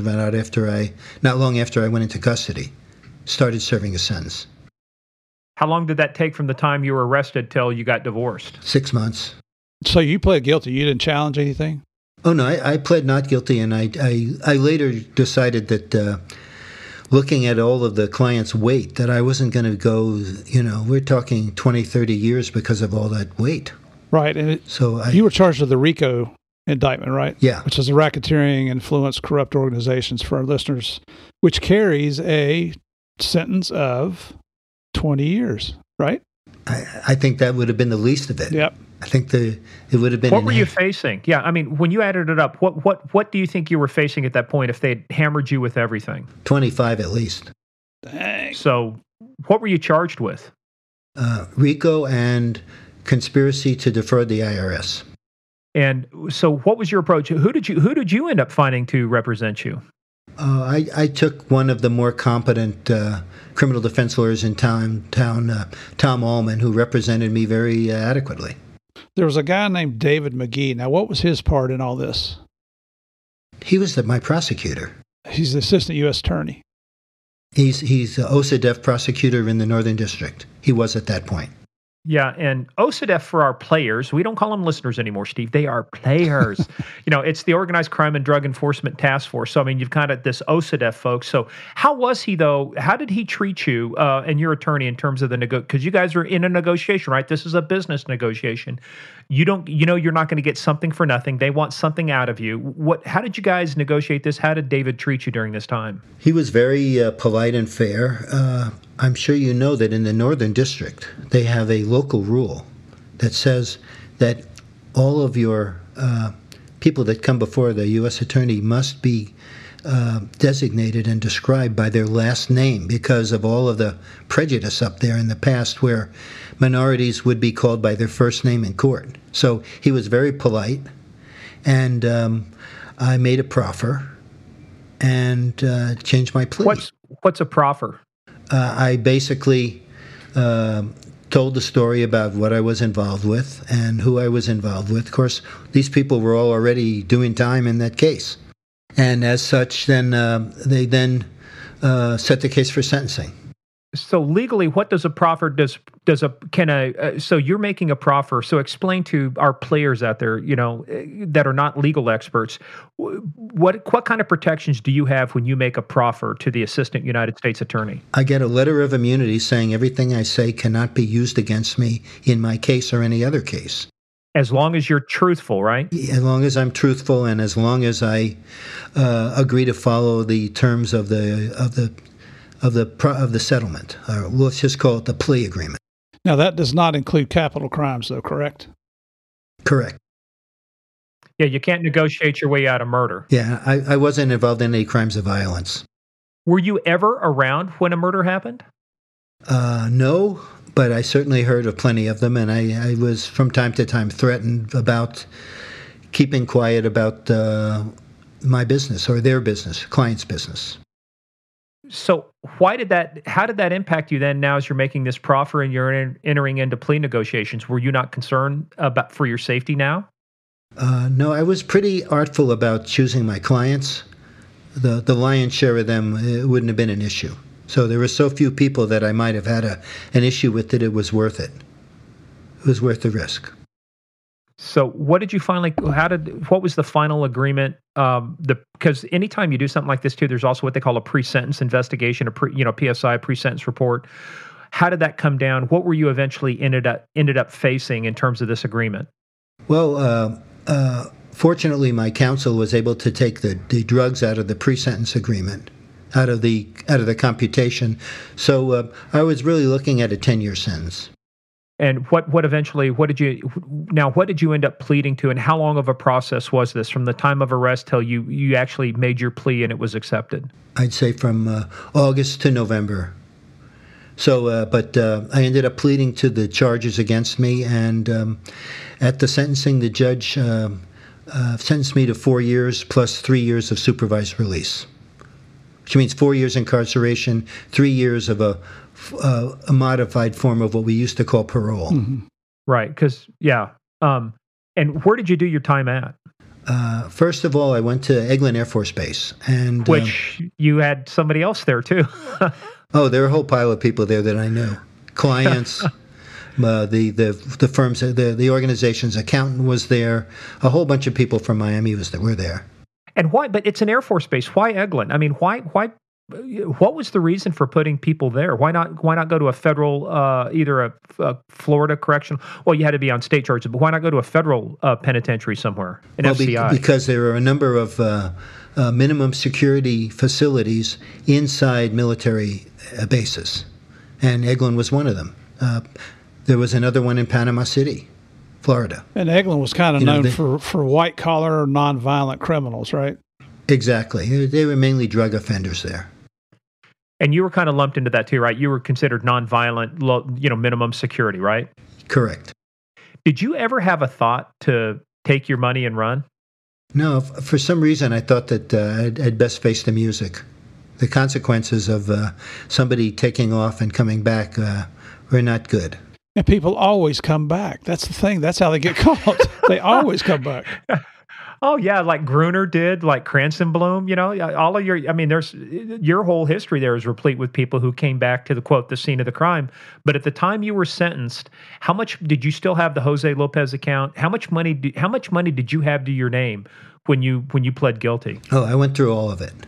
not long after I went into custody, started serving a sentence. How long did that take from the time you were arrested till you got divorced? 6 months. So you pled guilty. You didn't challenge anything? Oh, no, I pled not guilty, and I later decided that looking at all of the client's weight, that I wasn't going to go, we're talking 20, 30 years because of all that weight. Right, and you were charged with the RICO indictment, right? Yeah. Which is a racketeering, influence, corrupt organizations for our listeners, which carries a sentence of 20 years, right? I think that would have been the least of it. Yep. I think it would have been. What were you facing? Yeah, I mean, when you added it up, what do you think you were facing at that point if they'd hammered you with everything? 25 at least. Dang. So, what were you charged with? RICO and conspiracy to defraud the IRS. And so, what was your approach? Who did you end up finding to represent you? I took one of the more competent criminal defense lawyers in town, Tom Allman, who represented me very adequately. There was a guy named David McGee. Now, what was his part in all this? He was my prosecutor. He's the assistant U.S. attorney. He's the OCDETF prosecutor in the Northern District. He was at that point. Yeah, and OCDETF for our players, we don't call them listeners anymore, Steve. They are players. It's the Organized Crime and Drug Enforcement Task Force. So, I mean, you've kind of this OCDETF folks. So how was he, though? How did he treat you and your attorney in terms of because you guys are in a negotiation, right? This is a business negotiation. You're not going to get something for nothing. They want something out of you. How did you guys negotiate this? How did David treat you during this time? He was very polite and fair. I'm sure you know that in the Northern District, they have a local rule that says that all of your people that come before the U.S. attorney must be designated and described by their last name because of all of the prejudice up there in the past where minorities would be called by their first name in court. So he was very polite, and I made a proffer and changed my plea. What's a proffer? I basically told the story about what I was involved with and who I was involved with. Of course, these people were all already doing time in that case. And as such, then they set the case for sentencing. So legally, what does a proffer so you're making a proffer. So explain to our players out there, that are not legal experts, what kind of protections do you have when you make a proffer to the Assistant United States Attorney? I get a letter of immunity saying everything I say cannot be used against me in my case or any other case. As long as you're truthful, right? As long as I'm truthful and as long as I agree to follow the terms of the settlement, or let's just call it the plea agreement. Now, that does not include capital crimes, though, correct? Correct. Yeah, you can't negotiate your way out of murder. Yeah, I wasn't involved in any crimes of violence. Were you ever around when a murder happened? No, but I certainly heard of plenty of them, and I was from time to time threatened about keeping quiet about my business or their business, client's business. So how did that impact you then now as you're making this proffer and you're entering into plea negotiations? Were you not concerned about for your safety now? No, I was pretty artful about choosing my clients. The lion's share of them, it wouldn't have been an issue. So there were so few people that I might have had an issue with that it was worth it. It was worth the risk. So what did you what was the final agreement? Because anytime you do something like this too, there's also what they call a pre-sentence investigation, PSI, pre-sentence report. How did that come down? What were you eventually ended up facing in terms of this agreement? Well, fortunately, my counsel was able to take the drugs out of the pre-sentence agreement, out of the computation. So I was really looking at a 10-year sentence. And what did you end up pleading to, and how long of a process was this from the time of arrest till you actually made your plea and it was accepted? I'd say from August to November. So, but I ended up pleading to the charges against me, and at the sentencing, the judge sentenced me to 4 years plus 3 years of supervised release, which means 4 years incarceration, 3 years of a modified form of what we used to call parole. Mm-hmm. Right, because, and where did you do your time at? First of all, I went to Eglin Air Force Base. And which you had somebody else there, too. Oh, there were a whole pile of people there that I knew. Clients, the firms, the organization's accountant was there. A whole bunch of people from Miami were there. And why? But it's an Air Force base. Why Eglin? I mean, why? What was the reason for putting people there? Why not go to a federal, either a Florida correctional? Well, you had to be on state charges, but why not go to a federal penitentiary somewhere, an FCI? Because there are a number of minimum security facilities inside military bases, and Eglin was one of them. There was another one in Panama City, Florida. And Eglin was kind of known for white-collar, nonviolent criminals, right? Exactly. They were mainly drug offenders there. And you were kind of lumped into that too, right? You were considered nonviolent, minimum security, right? Correct. Did you ever have a thought to take your money and run? No, for some reason I thought that I'd best face the music. The consequences of somebody taking off and coming back were not good. And people always come back. That's the thing. That's how they get caught. They always come back. Oh yeah, like Gruner did, like Cranston-Blum, all of there's your whole history there is replete with people who came back to the scene of the crime. But at the time you were sentenced, how much did you still have the Jose Lopez account? How much money did you have to your name when you pled guilty? Oh, I went through all of it.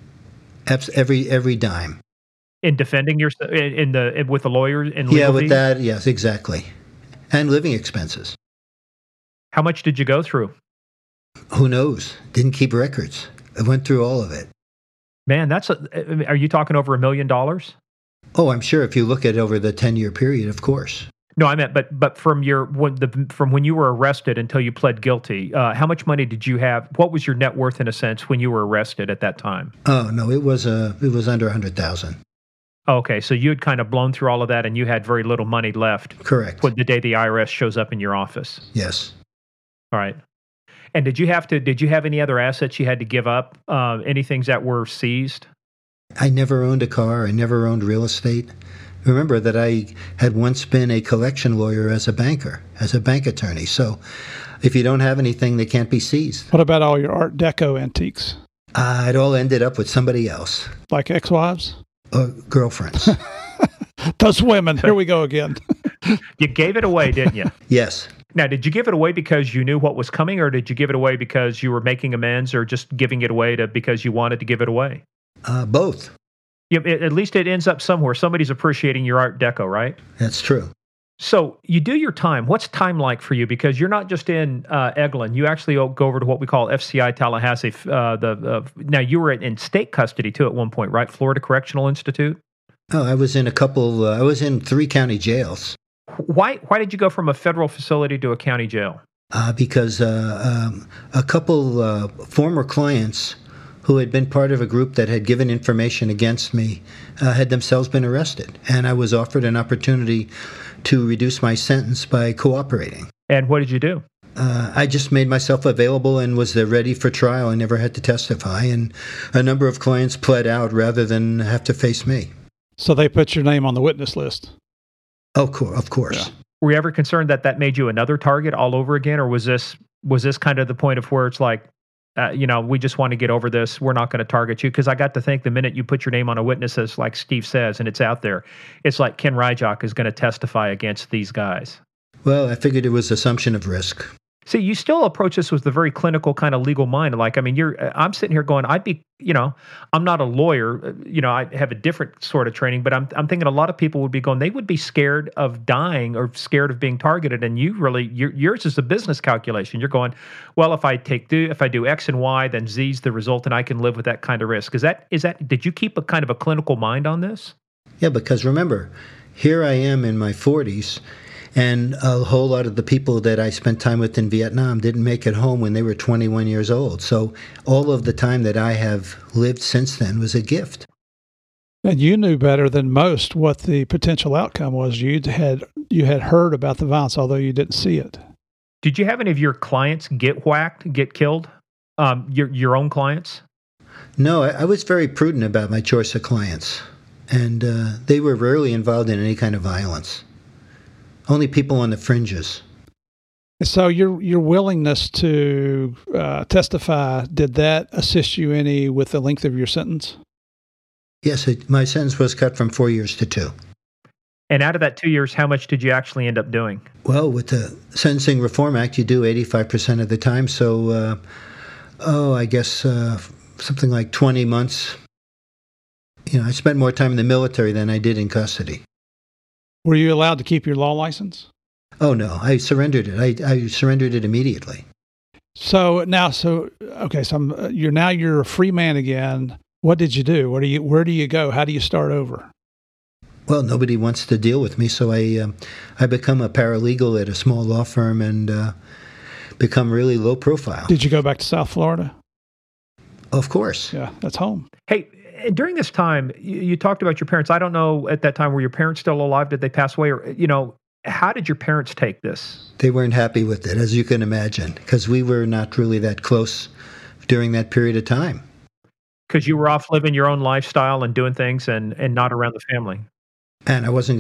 Every dime. In defending yourself with the lawyers and legal fees? That, yes, exactly. And living expenses. How much did you go through? Who knows? Didn't keep records. I went through all of it. Man, are you talking over $1 million? Oh, I'm sure if you look at over the 10-year period, of course. No, I meant, but from when you were arrested until you pled guilty, how much money did you have? What was your net worth in a sense when you were arrested at that time? Oh no, it was under $100,000. Okay, so you had kind of blown through all of that, and you had very little money left. Correct. The day the IRS shows up in your office. Yes. All right. And did you have any other assets you had to give up? Any things that were seized? I never owned a car. I never owned real estate. Remember that I had once been a collection lawyer as a bank attorney. So if you don't have anything, they can't be seized. What about all your Art Deco antiques? It all ended up with somebody else. Like ex-wives? Girlfriends. Those women. Here we go again. You gave it away, didn't you? Yes. Now, did you give it away because you knew what was coming, or did you give it away because you were making amends, or just giving it away because you wanted to give it away? Both. At least it ends up somewhere. Somebody's appreciating your Art Deco, right? That's true. So you do your time. What's time like for you? Because you're not just in Eglin. You actually go over to what we call FCI Tallahassee. Now, you were in state custody, too, at one point, right? Florida Correctional Institute? Oh, I was in I was in 3 county jails. Why did you go from a federal facility to a county jail? Because a couple former clients who had been part of a group that had given information against me had themselves been arrested. And I was offered an opportunity to reduce my sentence by cooperating. And what did you do? I just made myself available and was there ready for trial. I never had to testify, and a number of clients pled out rather than have to face me. So they put your name on the witness list? Of course. Yeah. Were you ever concerned that that made you another target all over again, or was this kind of the point of where it's like, we just want to get over this. We're not going to target you? Because I got to think the minute you put your name on a witness, as like Steve says, and it's out there, it's like Ken Ryjock is going to testify against these guys. Well, I figured it was assumption of risk. See, you still approach this with the very clinical kind of legal mind. Like, I mean, I'm sitting here going, I'm not a lawyer. I have a different sort of training, but I'm thinking a lot of people would be going, they would be scared of dying or scared of being targeted. And yours is a business calculation. You're going, well, if I do X and Y, then Z's the result, and I can live with that kind of risk. Did you keep a kind of a clinical mind on this? Yeah, because remember, here I am in my 40s. And a whole lot of the people that I spent time with in Vietnam didn't make it home when they were 21 years old. So all of the time that I have lived since then was a gift. And you knew better than most what the potential outcome was. You had heard about the violence, although you didn't see it. Did you have any of your clients get whacked, get killed? Your own clients? No, I was very prudent about my choice of clients. And they were rarely involved in any kind of violence. Only people on the fringes. So your willingness to testify, did that assist you any with the length of your sentence? Yes, my sentence was cut from 4 years to 2. And out of that 2 years, how much did you actually end up doing? Well, with the Sentencing Reform Act, you do 85% of the time. So, I guess something like 20 months. I spent more time in the military than I did in custody. Were you allowed to keep your law license? Oh, no. I surrendered it. I surrendered it immediately. So you're a free man again. What did you do? Where do you go? How do you start over? Well, nobody wants to deal with me, so I become a paralegal at a small law firm and become really low profile. Did you go back to South Florida? Of course. Yeah, that's home. Hey, during this time, you talked about your parents. I don't know at that time, were your parents still alive? Did they pass away? Or, how did your parents take this? They weren't happy with it, as you can imagine, because we were not really that close during that period of time. Because you were off living your own lifestyle and doing things and not around the family. And I wasn't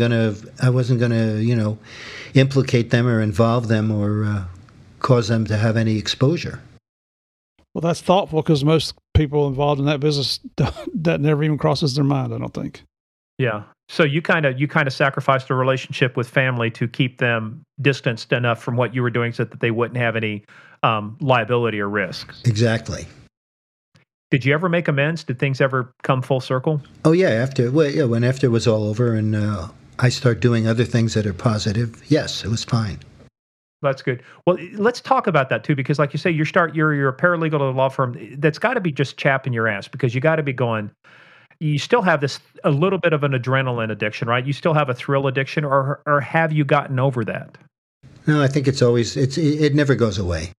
gonna, implicate them or involve them or cause them to have any exposure. Well, that's thoughtful because most people involved in that business, that never even crosses their mind, I don't think. Yeah. So you kind of sacrificed a relationship with family to keep them distanced enough from what you were doing so that they wouldn't have any liability or risks. Exactly. Did you ever make amends? Did things ever come full circle? Oh yeah, when after it was all over and I start doing other things that are positive, yes, it was fine. That's good. Well, let's talk about that too, because like you say, you're a paralegal at a law firm. That's got to be just chapping your ass because you got to be going. You still have a little bit of an adrenaline addiction, right? You still have a thrill addiction, or have you gotten over that? No, I think it never goes away.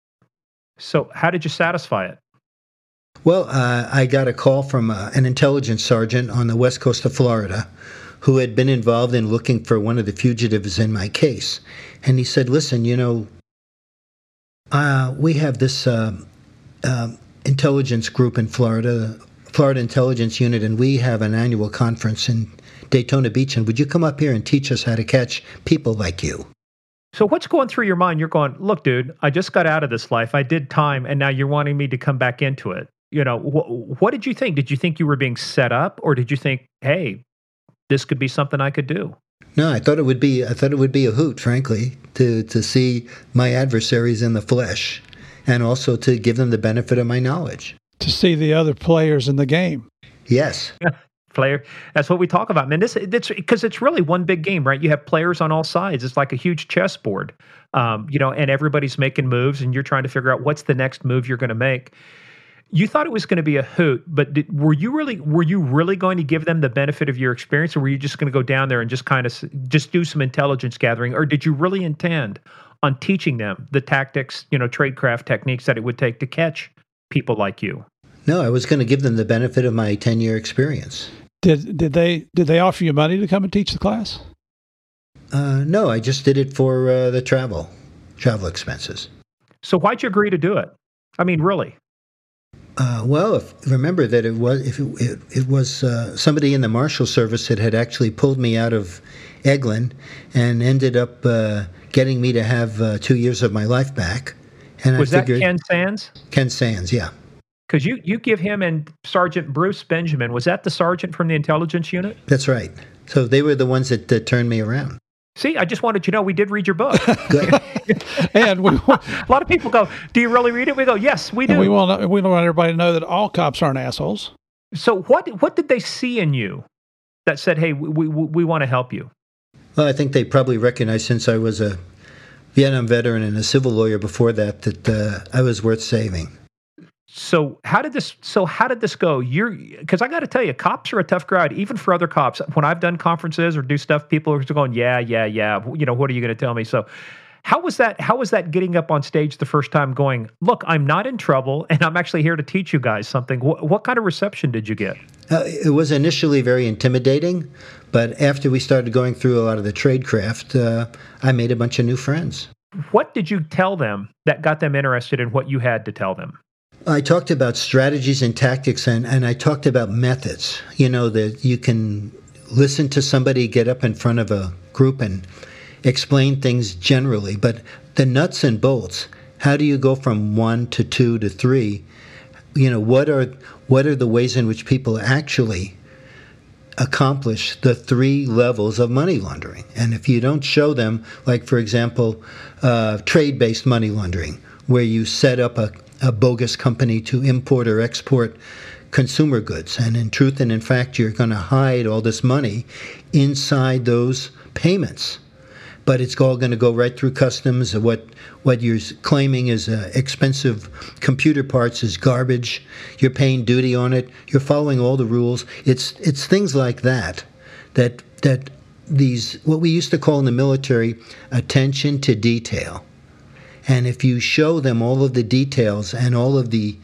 So how did you satisfy it? Well, I got a call from an intelligence sergeant on the west coast of Florida who had been involved in looking for one of the fugitives in my case. And he said, listen, we have this intelligence group in Florida, Florida Intelligence Unit, and we have an annual conference in Daytona Beach. And would you come up here and teach us how to catch people like you? So what's going through your mind? You're going, look, dude, I just got out of this life. I did time, and now you're wanting me to come back into it. What did you think? Did you think you were being set up, or did you think, hey, this could be something I could do? No, I thought it would be a hoot, frankly, to see my adversaries in the flesh, and also to give them the benefit of my knowledge. To see the other players in the game. Yes. Player. That's what we talk about, man. It's because it's really one big game, right? You have players on all sides. It's like a huge chessboard, and everybody's making moves, and you're trying to figure out what's the next move you're going to make. You thought it was going to be a hoot, but were you really going to give them the benefit of your experience, or were you just going to go down there and just do some intelligence gathering, or did you really intend on teaching them the tactics, tradecraft techniques that it would take to catch people like you? No, I was going to give them the benefit of my 10-year experience. Did they offer you money to come and teach the class? No, I just did it for the travel. travel expenses. So why'd you agree to do it? I mean, really? Well, remember that it was somebody in the Marshal Service that had actually pulled me out of Eglin and ended up getting me to have 2 years of my life back. And was that Ken Sands? Ken Sands, yeah. Because you give him and Sergeant Bruce Benjamin, was that the sergeant from the intelligence unit? That's right. So they were the ones that turned me around. See, I just wanted you to know we did read your book. Good. And a lot of people go, "Do you really read it?" We go, "Yes, we do." And we want everybody to know that all cops aren't assholes. So what did they see in you that said, "Hey, we want to help you"? Well, I think they probably recognized, since I was a Vietnam veteran and a civil lawyer before that I was worth saving. So how did this go? Because I got to tell you, cops are a tough crowd, even for other cops. When I've done conferences or do stuff, people are going, yeah. What are you going to tell me? So how was that getting up on stage the first time going, look, I'm not in trouble and I'm actually here to teach you guys something. What kind of reception did you get? It was initially very intimidating, but after we started going through a lot of the tradecraft, I made a bunch of new friends. What did you tell them that got them interested in what you had to tell them? I talked about strategies and tactics, and I talked about methods. That you can listen to somebody get up in front of a group and explain things generally, but the nuts and bolts, how do you go from 1 to 2 to 3? What are the ways in which people actually accomplish the 3 levels of money laundering? And if you don't show them, like, for example, trade-based money laundering, where you set up a bogus company to import or export consumer goods, and in truth and in fact you're going to hide all this money inside those payments, but it's all going to go right through customs. What you're claiming is expensive computer parts is garbage. You're paying duty on it. You're following all the rules. It's things like that these, what we used to call in the military, attention to detail. And if you show them all of the details and all of the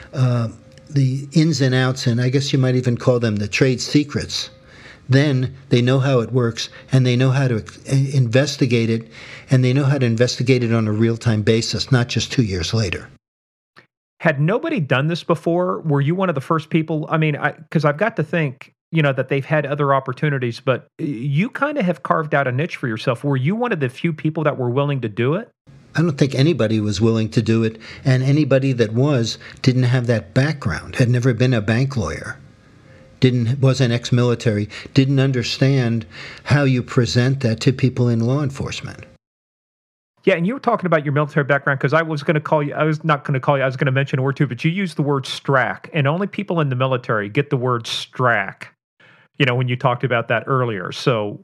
ins and outs, and I guess you might even call them the trade secrets, then they know how it works, and they know how to investigate it, and they know how to investigate it on a real-time basis, not just 2 years later. Had nobody done this before? Were you one of the first people? I mean, because I've got to think, that they've had other opportunities, but you kind of have carved out a niche for yourself. Were you one of the few people that were willing to do it? I don't think anybody was willing to do it, and anybody that didn't have that background, had never been a bank lawyer, wasn't ex-military, didn't understand how you present that to people in law enforcement. Yeah, and you were talking about your military background, because I was going to mention a word too, but you used the word strack, and only people in the military get the word strack, when you talked about that earlier. So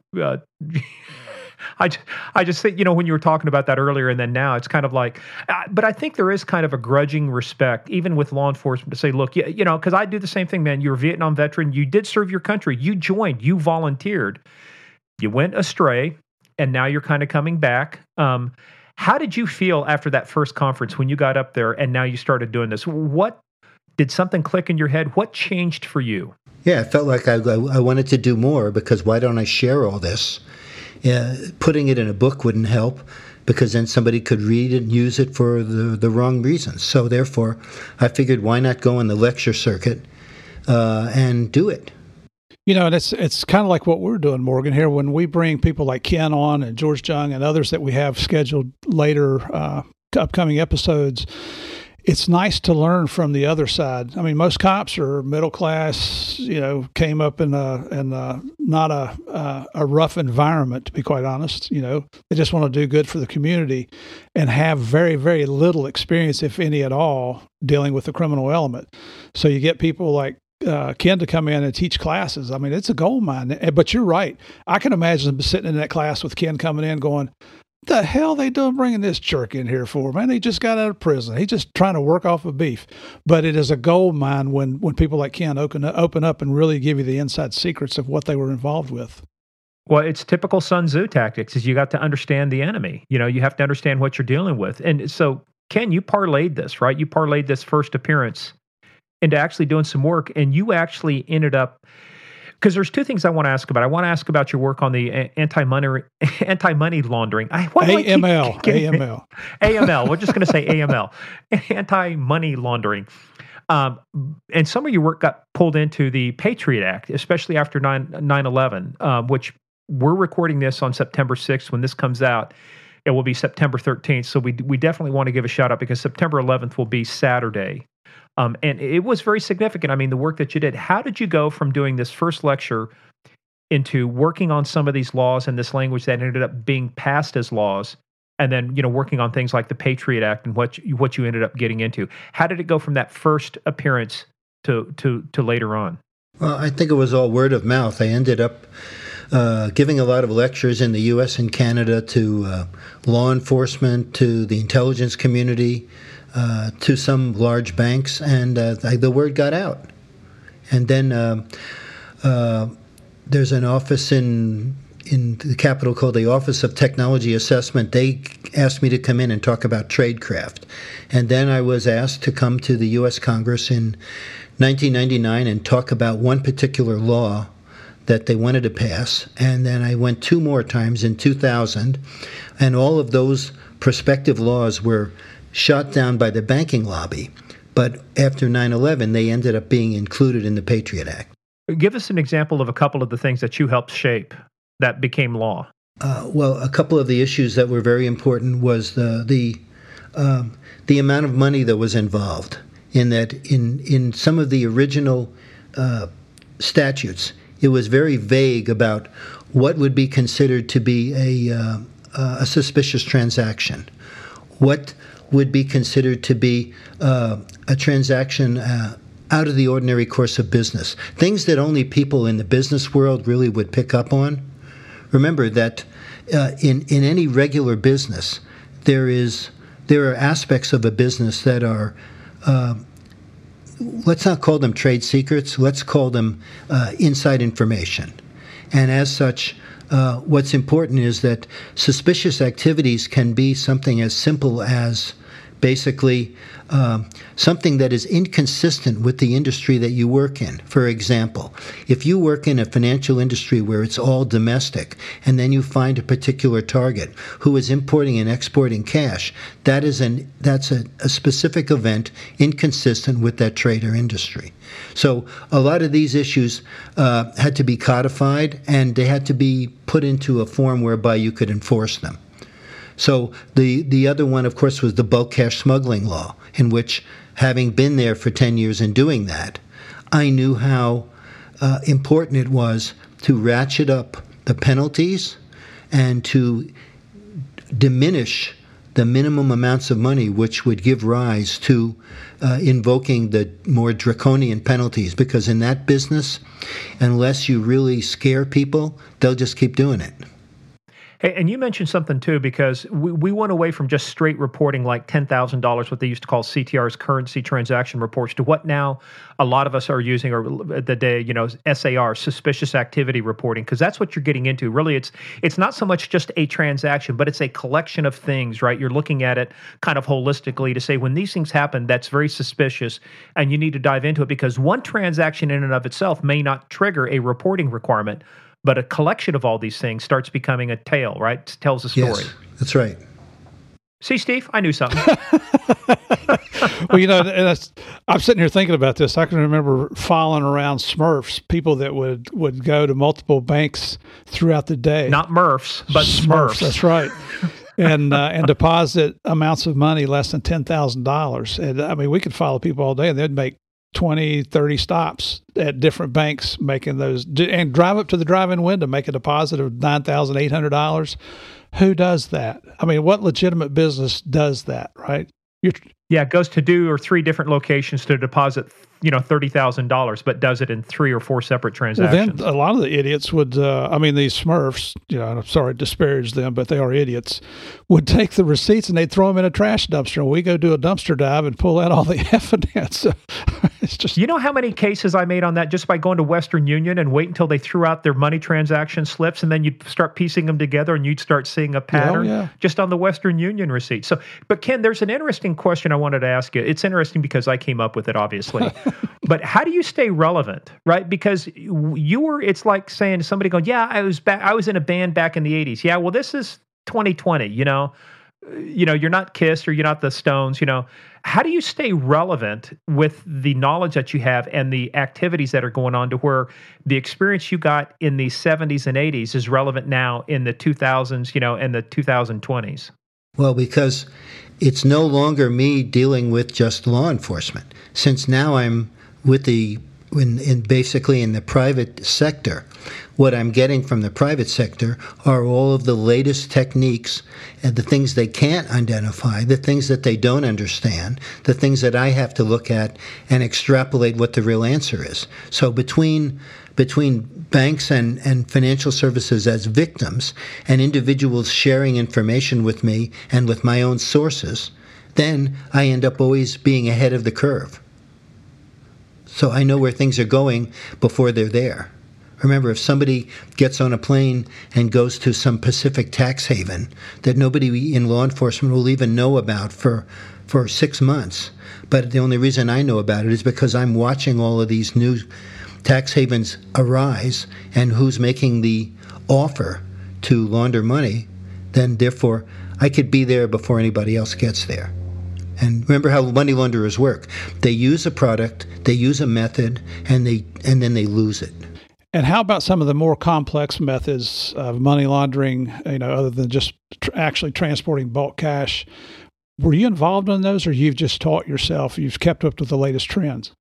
I just think, when you were talking about that earlier and then now, it's kind of like, but I think there is kind of a grudging respect, even with law enforcement, to say, look, because I do the same thing, man. You're a Vietnam veteran. You did serve your country. You joined. You volunteered. You went astray, and now you're kind of coming back. How did you feel after that first conference when you got up there and now you started doing this? What did something click in your head? What changed for you? Yeah, I felt like I wanted to do more, because why don't I share all this? Putting it in a book wouldn't help, because then somebody could read it and use it for the wrong reasons. So therefore, I figured, why not go on the lecture circuit and do it? And it's kind of like what we're doing, Morgan, here. When we bring people like Ken on and George Jung and others that we have scheduled later, upcoming episodes, it's nice to learn from the other side. I mean, most cops are middle class, came up in not a rough environment, to be quite honest. They just want to do good for the community and have very, very little experience, if any at all, dealing with the criminal element. So you get people like Ken to come in and teach classes. I mean, it's a gold mine. But you're right. I can imagine them sitting in that class with Ken coming in going, the hell they doing bringing this jerk in here for, man? He just got out of prison. He's just trying to work off of beef. But it is a gold mine when people like Ken open up and really give you the inside secrets of what they were involved with. Well, it's typical Sun Tzu tactics, is you got to understand the enemy. You have to understand what you're dealing with. And so, Ken, you parlayed this, right? You parlayed this first appearance into actually doing some work, and you actually ended up Because there's two things I want to ask about. I want to ask about your work on the anti-money laundering. AML. AML. AML. We're just going to say AML. Anti-money laundering. And some of your work got pulled into the Patriot Act, especially after 9/11, which we're recording this on September 6th. When this comes out, it will be September 13th. So we definitely want to give a shout out because September 11th will be Saturday. And it was very significant. I mean, the work that you did. How did you go from doing this first lecture into working on some of these laws and this language that ended up being passed as laws, and then working on things like the Patriot Act and what you ended up getting into? How did it go from that first appearance to later on? Well, I think it was all word of mouth. I ended up giving a lot of lectures in the U.S. and Canada to law enforcement, to the intelligence community, to some large banks, and the word got out. And then there's an office in the Capitol called the Office of Technology Assessment. They asked me to come in and talk about tradecraft. And then I was asked to come to the U.S. Congress in 1999 and talk about one particular law that they wanted to pass. And then I went 2 more times in 2000, and all of those prospective laws were shot down by the banking lobby. But after 9/11, they ended up being included in the Patriot Act. Give us an example of a couple of the things that you helped shape that became law. Well, a couple of the issues that were very important was the amount of money that was involved. In that, in some of the original statutes, it was very vague about what would be considered to be a suspicious transaction, what would be considered to be a transaction out of the ordinary course of business, things that only people in the business world really would pick up on. Remember that in any regular business, there are aspects of a business that are, let's not call them trade secrets, let's call them inside information. And as such, what's important is that suspicious activities can be something as simple as basically something that is inconsistent with the industry that you work in. For example, if you work in a financial industry where it's all domestic, and then you find a particular target who is importing and exporting cash, that's a specific event inconsistent with that trade or industry. So a lot of these issues had to be codified, and they had to be put into a form whereby you could enforce them. So the other one, of course, was the bulk cash smuggling law, in which, having been there for 10 years and doing that, I knew how important it was to ratchet up the penalties and to diminish the minimum amounts of money which would give rise to invoking the more draconian penalties. Because in that business, unless you really scare people, they'll just keep doing it. Hey, and you mentioned something too, because we went away from just straight reporting like $10,000, what they used to call CTRs, currency transaction reports, to what now a lot of us are using, or the day, SAR, suspicious activity reporting, because that's what you're getting into. Really, it's not so much just a transaction, but it's a collection of things, right? You're looking at it kind of holistically to say when these things happen, that's very suspicious, and you need to dive into it, because one transaction in and of itself may not trigger a reporting requirement, but a collection of all these things starts becoming a tale, right? It tells a story. Yes, that's right. See, Steve, I knew something. Well, I'm sitting here thinking about this. I can remember following around Smurfs, people that would go to multiple banks throughout the day. Not Murphs, but Smurfs. That's right. And deposit amounts of money less than $10,000. And I mean, we could follow people all day, and they'd make 20, 30 stops at different banks making those, and drive up to the drive-in window, make a deposit of $9,800. Who does that? I mean, what legitimate business does that, right? Yeah, it goes to 2 or 3 different locations to deposit, $30,000, but does it in 3 or 4 separate transactions. Well, then a lot of the idiots would, these Smurfs, I'm sorry to disparage them, but they are idiots, would take the receipts and they'd throw them in a trash dumpster. And we go do a dumpster dive and pull out all the evidence. It's just, you know how many cases I made on that just by going to Western Union and wait until they threw out their money transaction slips, and then you'd start piecing them together and you'd start seeing a pattern just on the Western Union receipt. So, but Ken, there's an interesting question I wanted to ask you. It's interesting because I came up with it, obviously. But how do you stay relevant, right? Because it's like saying to somebody going, yeah, I was in a band back in the 80s. Yeah, well, this is 2020, you're not Kiss or you're not the Stones, How do you stay relevant with the knowledge that you have and the activities that are going on to where the experience you got in the 70s and 80s is relevant now in the 2000s, and the 2020s? Well, because it's no longer me dealing with just law enforcement. Since now I'm with basically in the private sector, what I'm getting from the private sector are all of the latest techniques and the things they can't identify, the things that they don't understand, the things that I have to look at and extrapolate what the real answer is. So between banks and financial services as victims and individuals sharing information with me and with my own sources, then I end up always being ahead of the curve. So I know where things are going before they're there. Remember, if somebody gets on a plane and goes to some Pacific tax haven that nobody in law enforcement will even know about for 6 months, but the only reason I know about it is because I'm watching all of these new tax havens arise and who's making the offer to launder money, then therefore I could be there before anybody else gets there. And remember how money launderers work. They use a product, they use a method, and then they lose it. And how about some of the more complex methods of money laundering, other than just actually transporting bulk cash? Were you involved in those, or you've just taught yourself, you've kept up with the latest trends?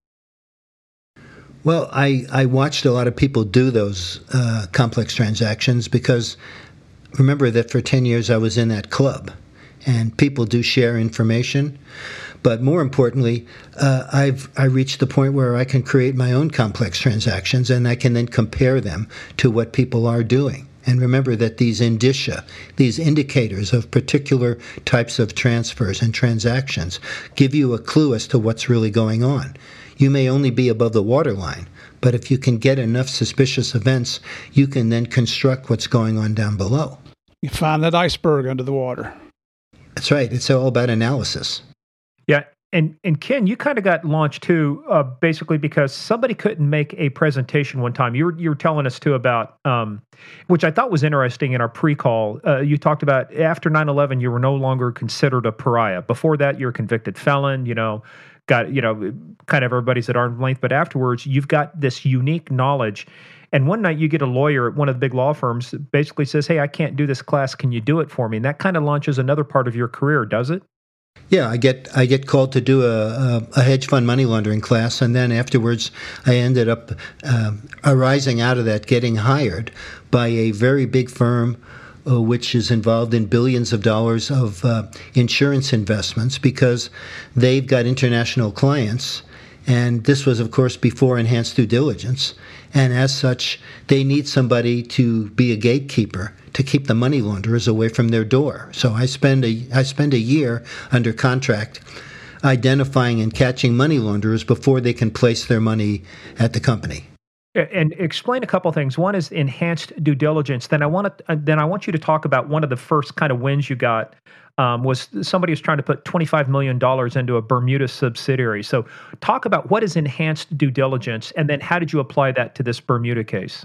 Well, I watched a lot of people do those complex transactions because remember that for 10 years I was in that club, and people do share information. But more importantly, I reached the point where I can create my own complex transactions, and I can then compare them to what people are doing. And remember that these indicia, these indicators of particular types of transfers and transactions, give you a clue as to what's really going on. You may only be above the waterline, but if you can get enough suspicious events, you can then construct what's going on down below. You find that iceberg under the water. That's right. It's all about analysis. Yeah. And Ken, you kind of got launched too, basically because somebody couldn't make a presentation one time. You were telling us too about, which I thought was interesting in our pre-call. You talked about after 9/11, you were no longer considered a pariah. Before that, you're a convicted felon. Got kind of everybody's at arm's length. But afterwards, you've got this unique knowledge. And one night you get a lawyer at one of the big law firms that basically says, "Hey, I can't do this class. Can you do it for me?" And that kind of launches another part of your career, does it? Yeah, I get called to do a hedge fund money laundering class, and then afterwards I ended up arising out of that, getting hired by a very big firm which is involved in billions of dollars of insurance investments because they've got international clients. And this was, of course, before enhanced due diligence. And as such, they need somebody to be a gatekeeper to keep the money launderers away from their door. So I spend a year under contract identifying and catching money launderers before they can place their money at the company. And explain a couple of things. One is enhanced due diligence. Then I want you to talk about one of the first kind of wins you got. Was somebody was trying to put $25 million into a Bermuda subsidiary. So talk about what is enhanced due diligence, and then how did you apply that to this Bermuda case?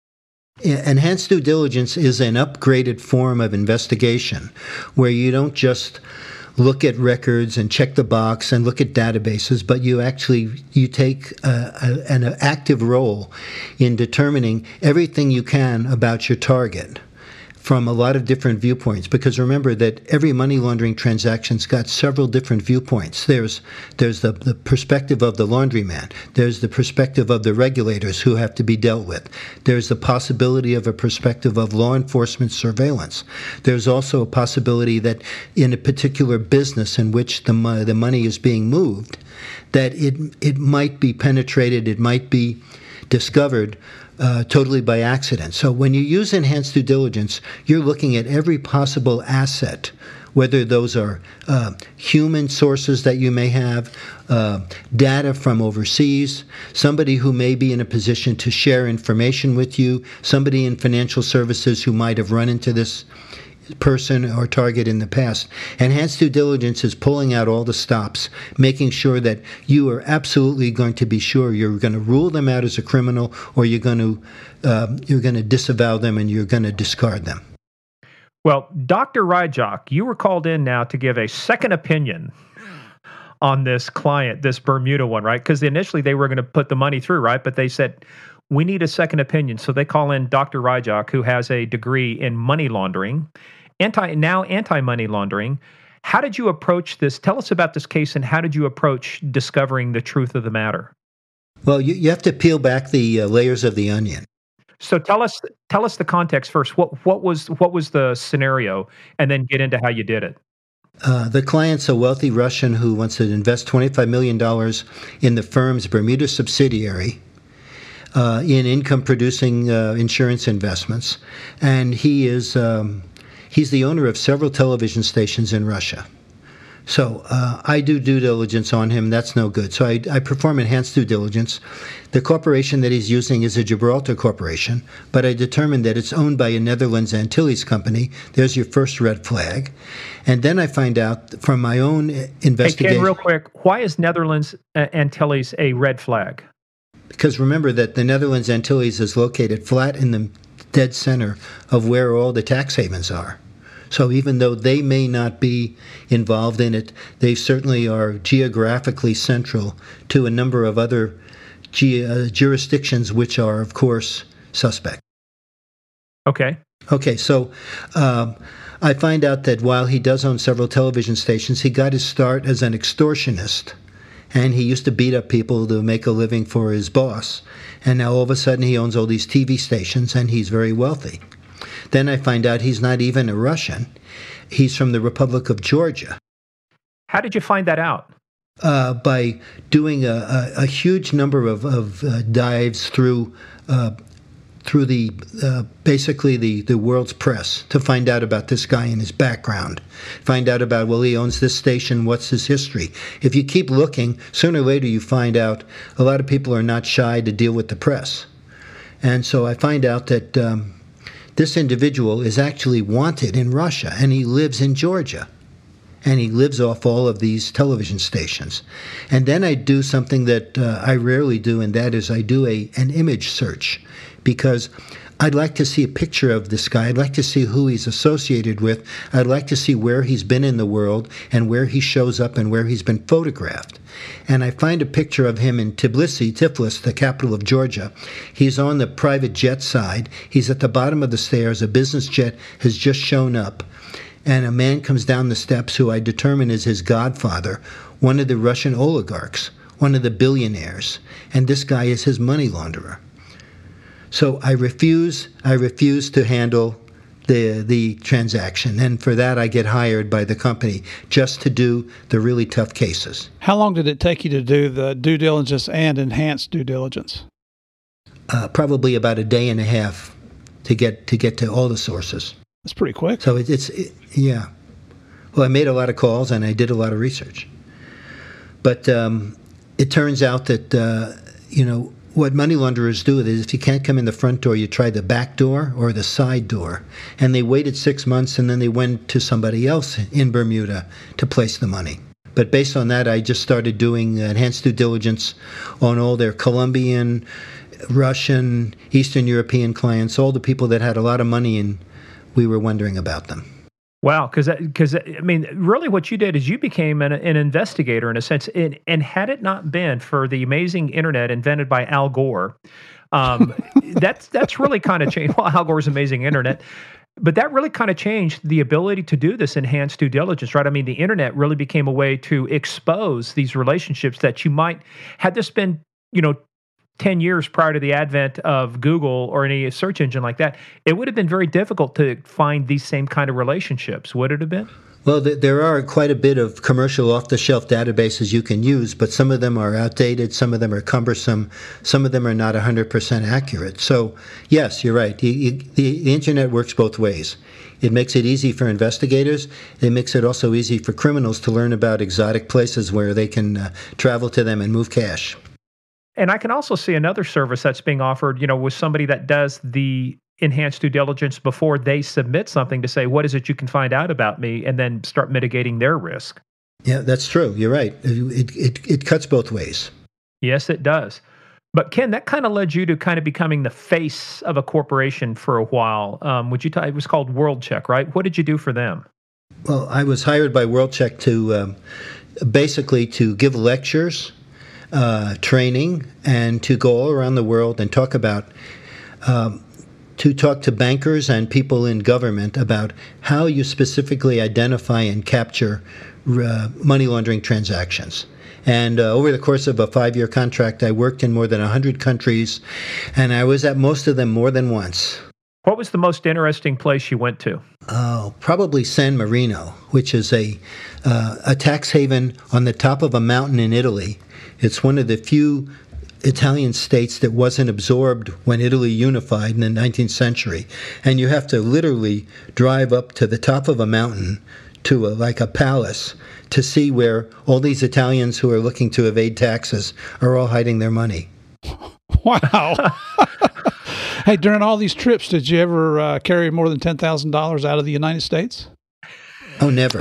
Enhanced due diligence is an upgraded form of investigation where you don't just look at records and check the box and look at databases, but you take an active role in determining everything you can about your target from a lot of different viewpoints. Because remember that every money laundering transaction's got several different viewpoints. There's the perspective of the laundryman. There's the perspective of the regulators who have to be dealt with. There's the possibility of a perspective of law enforcement surveillance. There's also a possibility that in a particular business in which the money is being moved, that it might be penetrated, it might be discovered totally by accident. So when you use enhanced due diligence, you're looking at every possible asset, whether those are human sources that you may have, data from overseas, somebody who may be in a position to share information with you, somebody in financial services who might have run into this person or target in the past. Enhanced due diligence is pulling out all the stops, making sure that you are absolutely going to be sure you're going to rule them out as a criminal, or you're going to disavow them and you're going to discard them. Well, Dr. Ryjock, you were called in now to give a second opinion on this client, this Bermuda one, right? Because initially they were going to put the money through, right? But they said, we need a second opinion. So they call in Dr. Ryjock, who has a degree in money laundering, anti-money laundering. How did you approach this? Tell us about this case, and how did you approach discovering the truth of the matter? Well, you have to peel back the layers of the onion. So tell us the context first. What was the scenario, and then get into how you did it. The client's a wealthy Russian who wants to invest $25 million in the firm's Bermuda subsidiary in income-producing insurance investments, and he's the owner of several television stations in Russia. So I do due diligence on him. That's no good. So I perform enhanced due diligence. The corporation that he's using is a Gibraltar corporation, but I determined that it's owned by a Netherlands Antilles company. There's your first red flag. And then I find out from my own investigation. Hey, Ken, real quick, why is Netherlands Antilles a red flag? Because remember that the Netherlands Antilles is located flat in the dead center of where all the tax havens are. So even though they may not be involved in it, they certainly are geographically central to a number of other jurisdictions, which are, of course, suspect. Okay, so I find out that while he does own several television stations, he got his start as an extortionist. And he used to beat up people to make a living for his boss. And now all of a sudden he owns all these TV stations and he's very wealthy. Then I find out he's not even a Russian. He's from the Republic of Georgia. How did you find that out? By doing a huge number of dives through basically the world's press to find out about this guy and his background. Find out about, well, he owns this station, what's his history? If you keep looking, sooner or later you find out a lot of people are not shy to deal with the press. And so I find out that this individual is actually wanted in Russia, and he lives in Georgia. And he lives off all of these television stations. And then I do something that I rarely do, and that is I do an image search, because I'd like to see a picture of this guy. I'd like to see who he's associated with. I'd like to see where he's been in the world and where he shows up and where he's been photographed. And I find a picture of him in Tiflis, the capital of Georgia. He's on the private jet side. He's at the bottom of the stairs. A business jet has just shown up. And a man comes down the steps who I determine is his godfather, one of the Russian oligarchs, one of the billionaires. And this guy is his money launderer. So I refuse to handle the transaction, and for that I get hired by the company just to do the really tough cases. How long did it take you to do the due diligence and enhanced due diligence? Probably about a day and a half to get to all the sources. That's pretty quick. So yeah. Well, I made a lot of calls and I did a lot of research, but it turns out that what money launderers do is if you can't come in the front door, you try the back door or the side door. And they waited 6 months and then they went to somebody else in Bermuda to place the money. But based on that, I just started doing enhanced due diligence on all their Colombian, Russian, Eastern European clients, all the people that had a lot of money and we were wondering about them. Wow, because I mean, really, what you did is you became an investigator in a sense, and had it not been for the amazing internet invented by Al Gore, that's really kind of changed. Well, Al Gore's amazing internet, but that really kind of changed the ability to do this enhanced due diligence, right? I mean, the internet really became a way to expose these relationships that you might, had this been, 10 years prior to the advent of Google or any search engine like that, it would have been very difficult to find these same kind of relationships. Would it have been? Well, there are quite a bit of commercial off-the-shelf databases you can use, but some of them are outdated, some of them are cumbersome, some of them are not 100% accurate. So, yes, you're right. The internet works both ways. It makes it easy for investigators. It makes it also easy for criminals to learn about exotic places where they can travel to them and move cash. And I can also see another service that's being offered, with somebody that does the enhanced due diligence before they submit something to say, what is it you can find out about me, and then start mitigating their risk. Yeah, that's true. You're right. It cuts both ways. Yes, it does. But Ken, that kind of led you to kind of becoming the face of a corporation for a while. It was called WorldCheck, right? What did you do for them? Well, I was hired by WorldCheck to basically to give lectures, training, and to go all around the world and talk to bankers and people in government about how you specifically identify and capture money laundering transactions. And over the course of a 5-year contract, I worked in more than 100 countries, and I was at most of them more than once. What was the most interesting place you went to? Oh, probably San Marino, which is a tax haven on the top of a mountain in Italy. It's one of the few Italian states that wasn't absorbed when Italy unified in the 19th century. And you have to literally drive up to the top of a mountain to like a palace to see where all these Italians who are looking to evade taxes are all hiding their money. Wow. Hey, during all these trips, did you ever carry more than $10,000 out of the United States? Oh, never.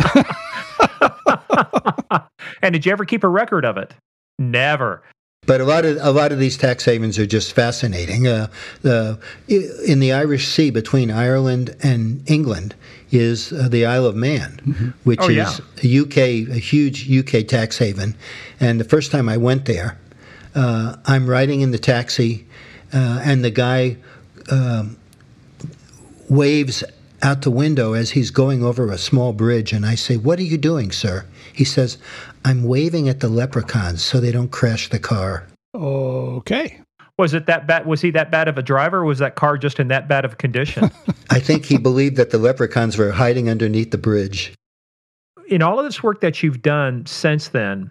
And did you ever keep a record of it? Never. But a lot of these tax havens are just fascinating. In the Irish Sea between Ireland and England is the Isle of Man, which is a huge UK tax haven. And the first time I went there, I'm riding in the taxi, and the guy waves out the window as he's going over a small bridge, and I say, "What are you doing, sir?" He says, "I'm waving at the leprechauns so they don't crash the car." Okay. Was it that bad? Was he that bad of a driver, or was that car just in that bad of a condition? I think he believed that the leprechauns were hiding underneath the bridge. In all of this work that you've done since then,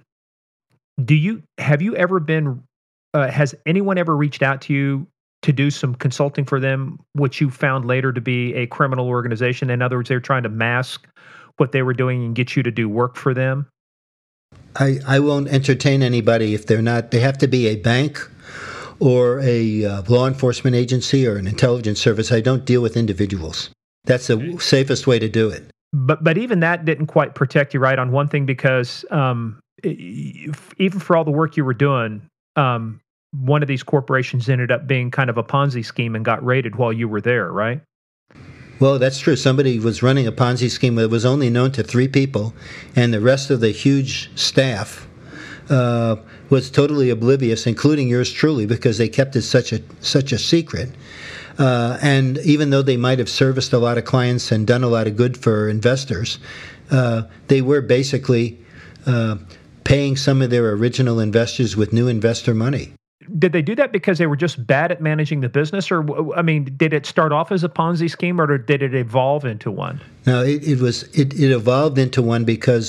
have you ever been, has anyone ever reached out to you to do some consulting for them, which you found later to be a criminal organization? In other words, they're trying to mask what they were doing and get you to do work for them? I won't entertain anybody if they're not. They have to be a bank or a law enforcement agency or an intelligence service. I don't deal with individuals. That's the safest way to do it. But even that didn't quite protect you, right, on one thing, because even for all the work you were doing, one of these corporations ended up being kind of a Ponzi scheme and got raided while you were there, right? Well, that's true. Somebody was running a Ponzi scheme that was only known to 3 people, and the rest of the huge staff was totally oblivious, including yours truly, because they kept it such a secret. And even though they might have serviced a lot of clients and done a lot of good for investors, they were basically paying some of their original investors with new investor money. Did they do that because they were just bad at managing the business? Or, I mean, did it start off as a Ponzi scheme, or did it evolve into one? No, it evolved into one because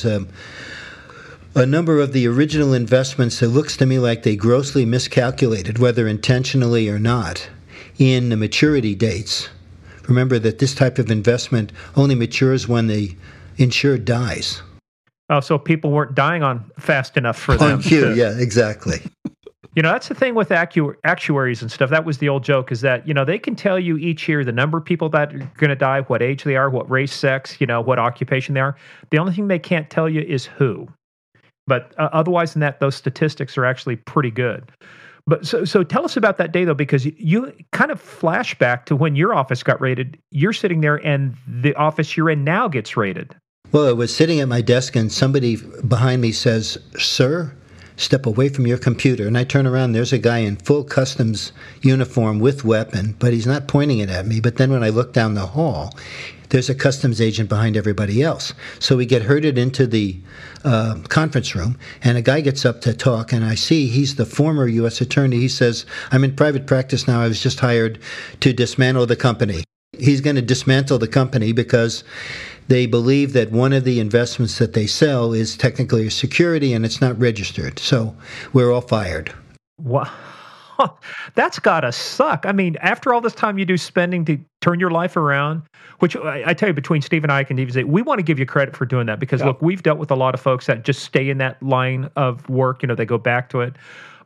a number of the original investments, it looks to me like they grossly miscalculated, whether intentionally or not, in the maturity dates. Remember that this type of investment only matures when the insured dies. Oh, so people weren't dying on fast enough for them. On cue, yeah, exactly. You know, that's the thing with actuaries and stuff. That was the old joke, is that, you know, they can tell you each year the number of people that are going to die, what age they are, what race, sex, you know, what occupation they are. The only thing they can't tell you is who. But otherwise than that, those statistics are actually pretty good. But so tell us about that day, though, because you kind of flash back to when your office got raided. You're sitting there and the office you're in now gets raided. Well, I was sitting at my desk and somebody behind me says, "Sir, step away from your computer." And I turn around, there's a guy in full customs uniform with weapon, but he's not pointing it at me. But then when I look down the hall, there's a customs agent behind everybody else. So we get herded into the conference room, and a guy gets up to talk, and I see he's the former U.S. attorney. He says, "I'm in private practice now. I was just hired to dismantle the company." He's going to dismantle the company because they believe that one of the investments that they sell is technically a security and it's not registered. So we're all fired. Wow. That's got to suck. I mean, after all this time you do spending to turn your life around, which I tell you, between Steve and I can even say, we want to give you credit for doing that because, look, we've dealt with a lot of folks that just stay in that line of work. You know, they go back to it.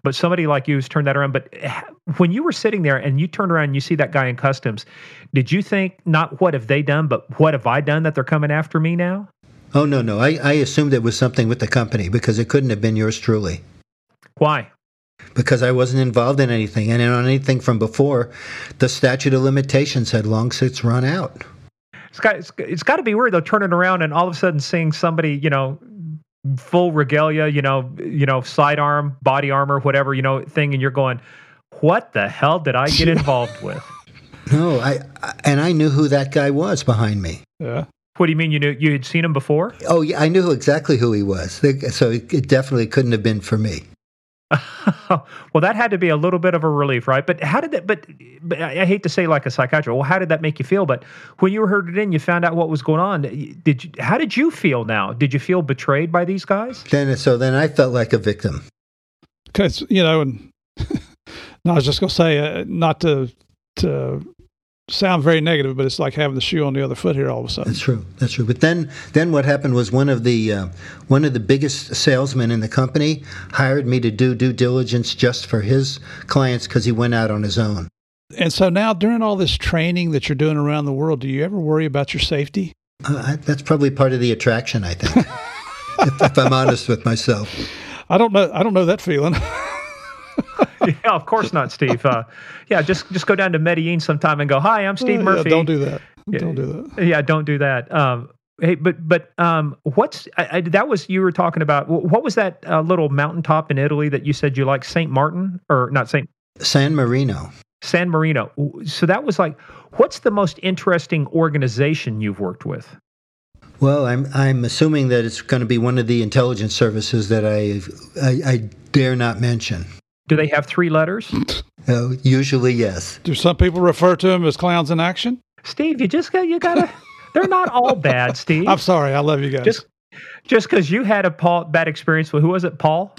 but somebody like you has turned that around. But when you were sitting there and you turned around and you see that guy in customs, did you think, not what have they done, but what have I done that they're coming after me now? Oh, no. I assumed it was something with the company because it couldn't have been yours truly. Why? Because I wasn't involved in anything. And on anything from before, the statute of limitations had long since run out. It's got to be weird, though, turning around and all of a sudden seeing somebody, full regalia, sidearm, body armor, whatever, thing, and you're going, what the hell did I get involved with? No, I knew who that guy was behind me. Yeah. What do you mean you had seen him before? Oh, yeah, I knew exactly who he was. So it definitely couldn't have been for me. Well, that had to be a little bit of a relief, right? But how did that? But I hate to say like a psychiatrist. Well, how did that make you feel? But when you heard it in, you found out what was going on. How did you feel now? Did you feel betrayed by these guys? Then I felt like a victim. Because and no, I was just going to say, not to sound very negative, but it's like having the shoe on the other foot here all of a sudden. That's true. But then what happened was one of the biggest salesmen in the company hired me to do due diligence just for his clients because he went out on his own. And so now, during all this training that you're doing around the world, do you ever worry about your safety? That's probably part of the attraction, I think. if I'm honest with myself. I don't know that feeling. Yeah, of course not, Steve. Just go down to Medellin sometime and go, "Hi, I'm Steve Murphy." Yeah, don't do that. Don't do that. Yeah, don't do that. Hey, but what's that was you were talking about? What was that little mountaintop in Italy that you said you like? Saint Martin or not Saint? San Marino. San Marino. So that was like, what's the most interesting organization you've worked with? Well, I'm assuming that it's going to be one of the intelligence services that I dare not mention. Do they have 3 letters? Usually, yes. Do some people refer to them as clowns in action? Steve, you gotta. They're not all bad, Steve. I'm sorry, I love you guys. Just because you had a bad experience with, who was it, Paul?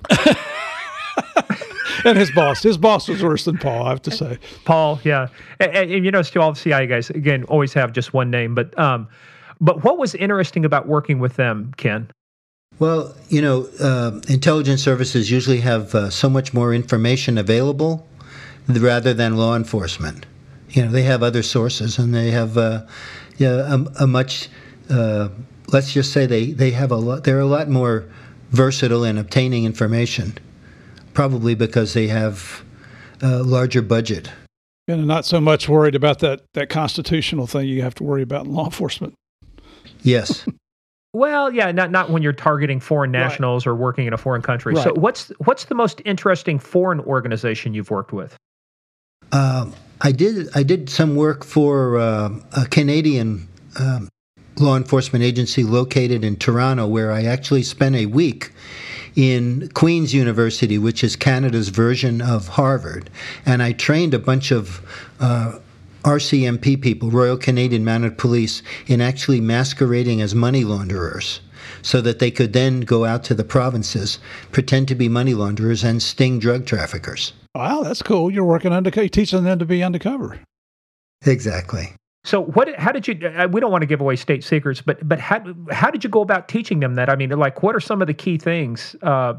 And his boss. His boss was worse than Paul, I have to say. Paul, yeah, and still all the CIA guys again always have just one name, but what was interesting about working with them, Ken? Well, intelligence services usually have so much more information available rather than law enforcement. They have other sources, and they have a much. Let's just say they have a lot. They're a lot more versatile in obtaining information, probably because they have a larger budget. And not so much worried about that constitutional thing you have to worry about in law enforcement. Yes. Well, yeah, not when you're targeting foreign nationals or working in a foreign country. Right. So what's the most interesting foreign organization you've worked with? I did some work for a Canadian law enforcement agency located in Toronto, where I actually spent a week in Queen's University, which is Canada's version of Harvard, and I trained a bunch of RCMP people, Royal Canadian Mounted Police, in actually masquerading as money launderers so that they could then go out to the provinces, pretend to be money launderers, and sting drug traffickers. Wow, that's cool. You're working undercover, teaching them to be undercover. Exactly. So how did you, we don't want to give away state secrets, but how did you go about teaching them that? I mean, like, what are some of the key things,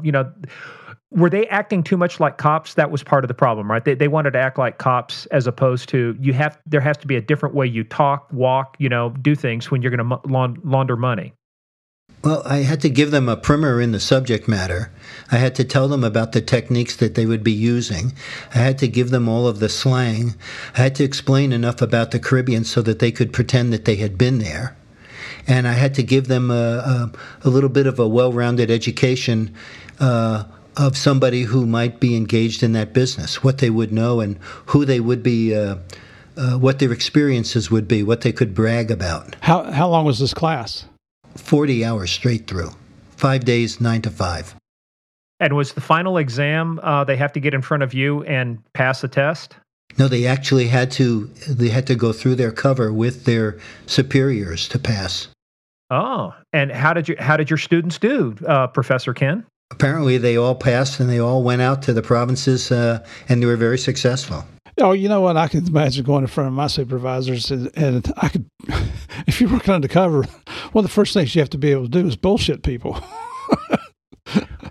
were they acting too much like cops? That was part of the problem, right? They wanted to act like cops as opposed to there has to be a different way you talk, walk, do things when you're going to launder money. Well, I had to give them a primer in the subject matter. I had to tell them about the techniques that they would be using. I had to give them all of the slang. I had to explain enough about the Caribbean so that they could pretend that they had been there. And I had to give them a little bit of a well-rounded education of somebody who might be engaged in that business, what they would know and who they would be, what their experiences would be, what they could brag about. How long was this class? 40 hours straight through, 5 days, 9 to 5. And was the final exam, they have to get in front of you and pass a test? No, they actually had to go through their cover with their superiors to pass. Oh, and how did your students do, Professor Ken? Apparently they all passed and they all went out to the provinces and they were very successful. Oh, you know what? I can imagine going in front of my supervisors and I could, if you're working undercover, one of the first things you have to be able to do is bullshit people.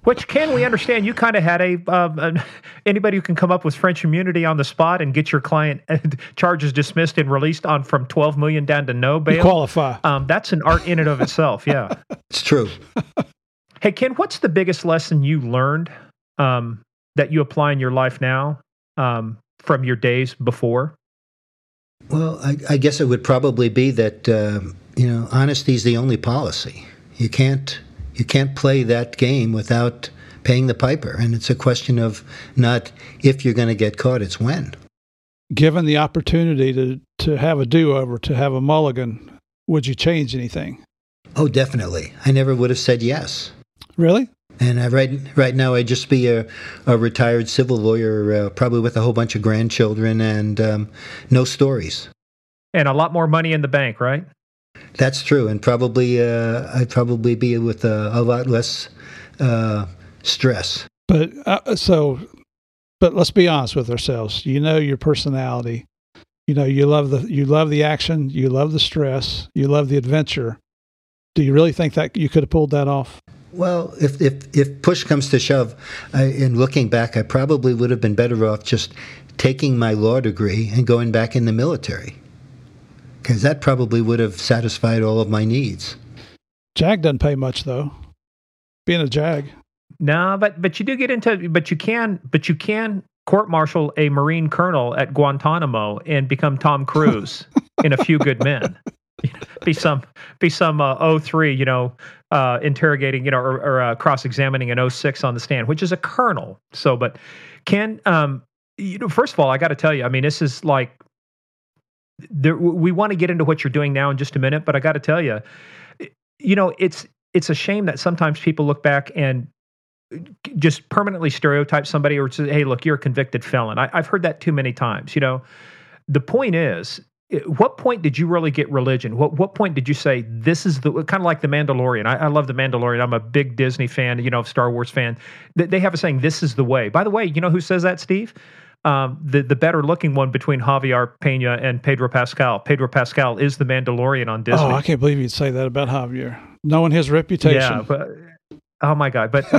Which, Ken, we understand you kind of had anybody who can come up with French immunity on the spot and get your client charges dismissed and released on from 12 million down to no bail. You qualify. That's an art in and of itself. Yeah, It's true. Hey, Ken, what's the biggest lesson you learned that you apply in your life now from your days before? Well, I guess it would probably be that honesty is the only policy. You can't play that game without paying the piper, and it's a question of not if you're going to get caught; it's when. Given the opportunity to have a do-over, to have a mulligan, would you change anything? Oh, definitely. I never would have said yes. Really? And right now, I'd just be a retired civil lawyer, probably with a whole bunch of grandchildren and no stories. And a lot more money in the bank, right? That's true, and probably I'd probably be with a lot less stress. But let's be honest with ourselves. You know your personality. You know you love the action. You love the stress. You love the adventure. Do you really think that you could have pulled that off? Well, if push comes to shove, in looking back, I probably would have been better off just taking my law degree and going back in the military, because that probably would have satisfied all of my needs. JAG doesn't pay much, though. Being a JAG. No, but you do get into, but you can court-martial a Marine colonel at Guantanamo and become Tom Cruise in A Few Good Men. Be some 03, interrogating, or cross-examining an 06 on the stand, which is a colonel. So, but Ken, first of all, I got to tell you, I mean, this is like, we want to get into what you're doing now in just a minute, but I got to tell you, it's a shame that sometimes people look back and just permanently stereotype somebody or say, hey, look, you're a convicted felon. I've heard that too many times. The point is, what point did you really get religion? What point did you say, this is kind of like The Mandalorian? I love The Mandalorian. I'm a big Disney fan, Star Wars fan. They have a saying, this is the way. By the way, you know who says that, Steve? The better looking one between Javier Pena and Pedro Pascal. Pedro Pascal is the Mandalorian on Disney. Oh, I can't believe you'd say that about Javier. Knowing his reputation. Yeah, but oh my God. But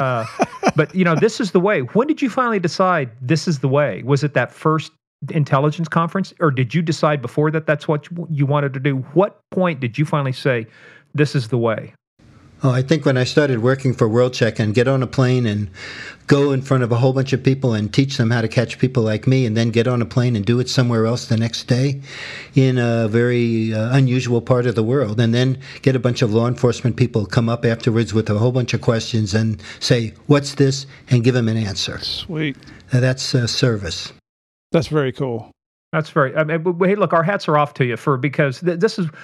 this is the way. When did you finally decide this is the way? Was it that first intelligence conference, or did you decide before that that's what you wanted to do? What point did you finally say, this is the way? Oh, I think when I started working for WorldCheck and get on a plane and go in front of a whole bunch of people and teach them how to catch people like me, and then get on a plane and do it somewhere else the next day in a very unusual part of the world, and then get a bunch of law enforcement people come up afterwards with a whole bunch of questions and say, what's this? And give them an answer. Sweet. That's service. That's very cool. That's very, hey, look, our hats are off to you because this is,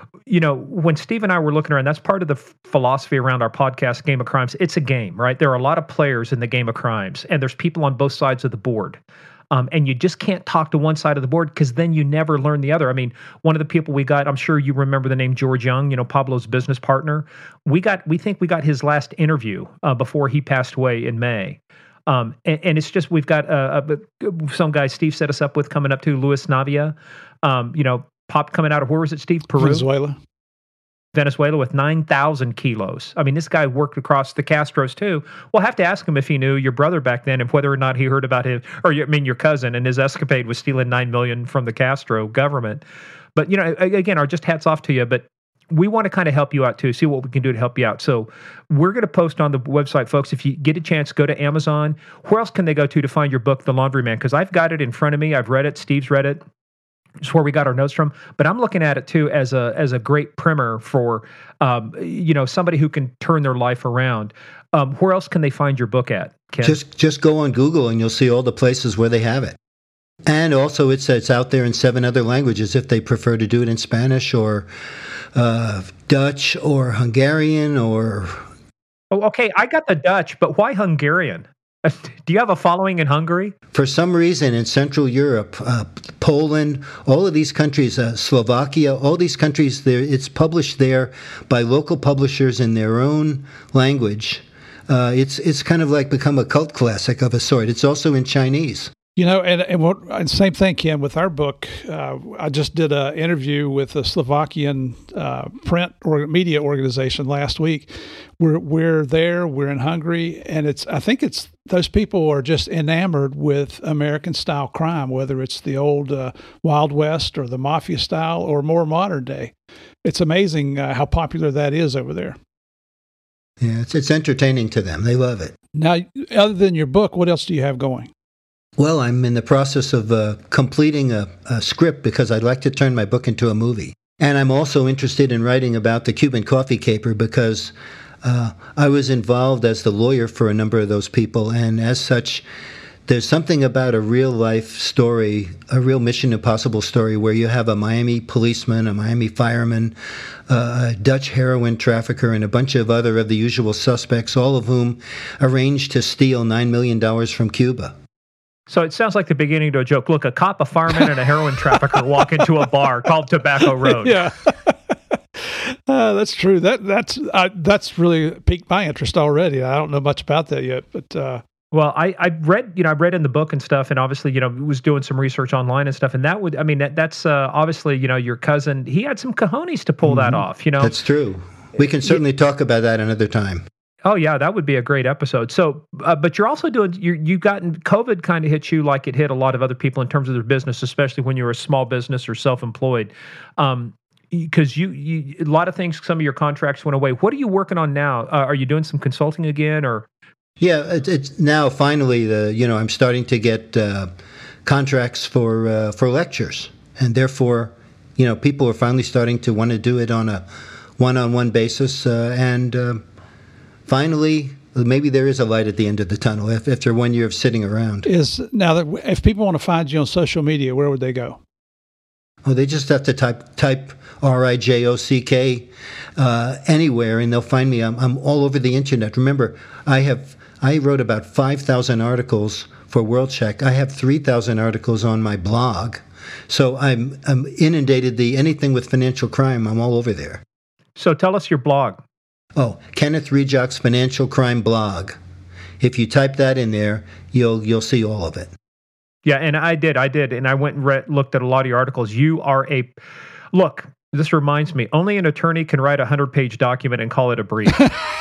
when Steve and I were looking around, that's part of the philosophy around our podcast, Game of Crimes. It's a game, right? There are a lot of players in the Game of Crimes, and there's people on both sides of the board. And you just can't talk to one side of the board because then you never learn the other. I mean, one of the people we got, I'm sure you remember the name George Young, Pablo's business partner. We think we got his last interview before he passed away in May. And it's just, we've got some guy Steve set us up with coming up to Luis Navia, popped coming out of, where was it, Steve? Peru? Venezuela with 9,000 kilos. I mean, this guy worked across the Castros too. We'll have to ask him if he knew your brother back then and whether or not he heard about your cousin and his escapade with stealing $9 million from the Castro government. But, again, our just hats off to you. But we want to kind of help you out too, see what we can do to help you out. So we're going to post on the website, folks. If you get a chance, go to Amazon. Where else can they go to find your book, The Laundryman? Because I've got it in front of me. I've read it. Steve's read it. It's where we got our notes from. But I'm looking at it too as a great primer for somebody who can turn their life around. Where else can they find your book at, Ken? Just go on Google and you'll see all the places where they have it. And also it's out there in 7 other languages if they prefer to do it in Spanish or Dutch or Hungarian or... Oh, okay. I got the Dutch, but why Hungarian? Do you have a following in Hungary? For some reason in Central Europe, Poland, all of these countries, Slovakia, all these countries, it's published there by local publishers in their own language. It's kind of like become a cult classic of a sort. It's also in Chinese. And same thing, Ken, with our book. I just did an interview with a Slovakian print or media organization last week. We're there. We're in Hungary, and I think it's those people are just enamored with American style crime, whether it's the old Wild West or the mafia style or more modern day. It's amazing how popular that is over there. Yeah, it's entertaining to them. They love it. Now, other than your book, what else do you have going? Well, I'm in the process of completing a script because I'd like to turn my book into a movie. And I'm also interested in writing about the Cuban coffee caper because I was involved as the lawyer for a number of those people. And as such, there's something about a real-life story, a real Mission Impossible story, where you have a Miami policeman, a Miami fireman, a Dutch heroin trafficker, and a bunch of other of the usual suspects, all of whom arranged to steal $9 million from Cuba. So it sounds like the beginning to a joke. Look, a cop, a fireman, and a heroin trafficker walk into a bar called Tobacco Road. Yeah, that's true. That's really piqued my interest already. I don't know much about that yet, but well, I read in the book and stuff, and obviously, was doing some research online and stuff, and that's obviously, your cousin. He had some cojones to pull that off. That's true. We can certainly talk about that another time. Oh yeah, that would be a great episode. So, but you're also you've gotten COVID kind of hit you like it hit a lot of other people in terms of their business, especially when you're a small business or self-employed. Because you a lot of things, some of your contracts went away. What are you working on now? Are you doing some consulting again, or? Yeah, it's now finally I'm starting to get contracts for lectures, and therefore, people are finally starting to want to do it on a one-on-one basis, and finally, maybe there is a light at the end of the tunnel after 1 year of sitting around. If people want to find you on social media, where would they go? Oh, they just have to type RIJOCK anywhere, and they'll find me. I'm all over the internet. Remember, I wrote about 5,000 articles for WorldCheck. I have 3,000 articles on my blog, so I'm inundated. Anything with financial crime, I'm all over there. So tell us your blog. Oh, Kenneth Rejock's Financial Crime Blog. If you type that in there, you'll see all of it. Yeah, and I did, and I went and looked at a lot of your articles. Look, this reminds me, only an attorney can write a 100-page document and call it a brief.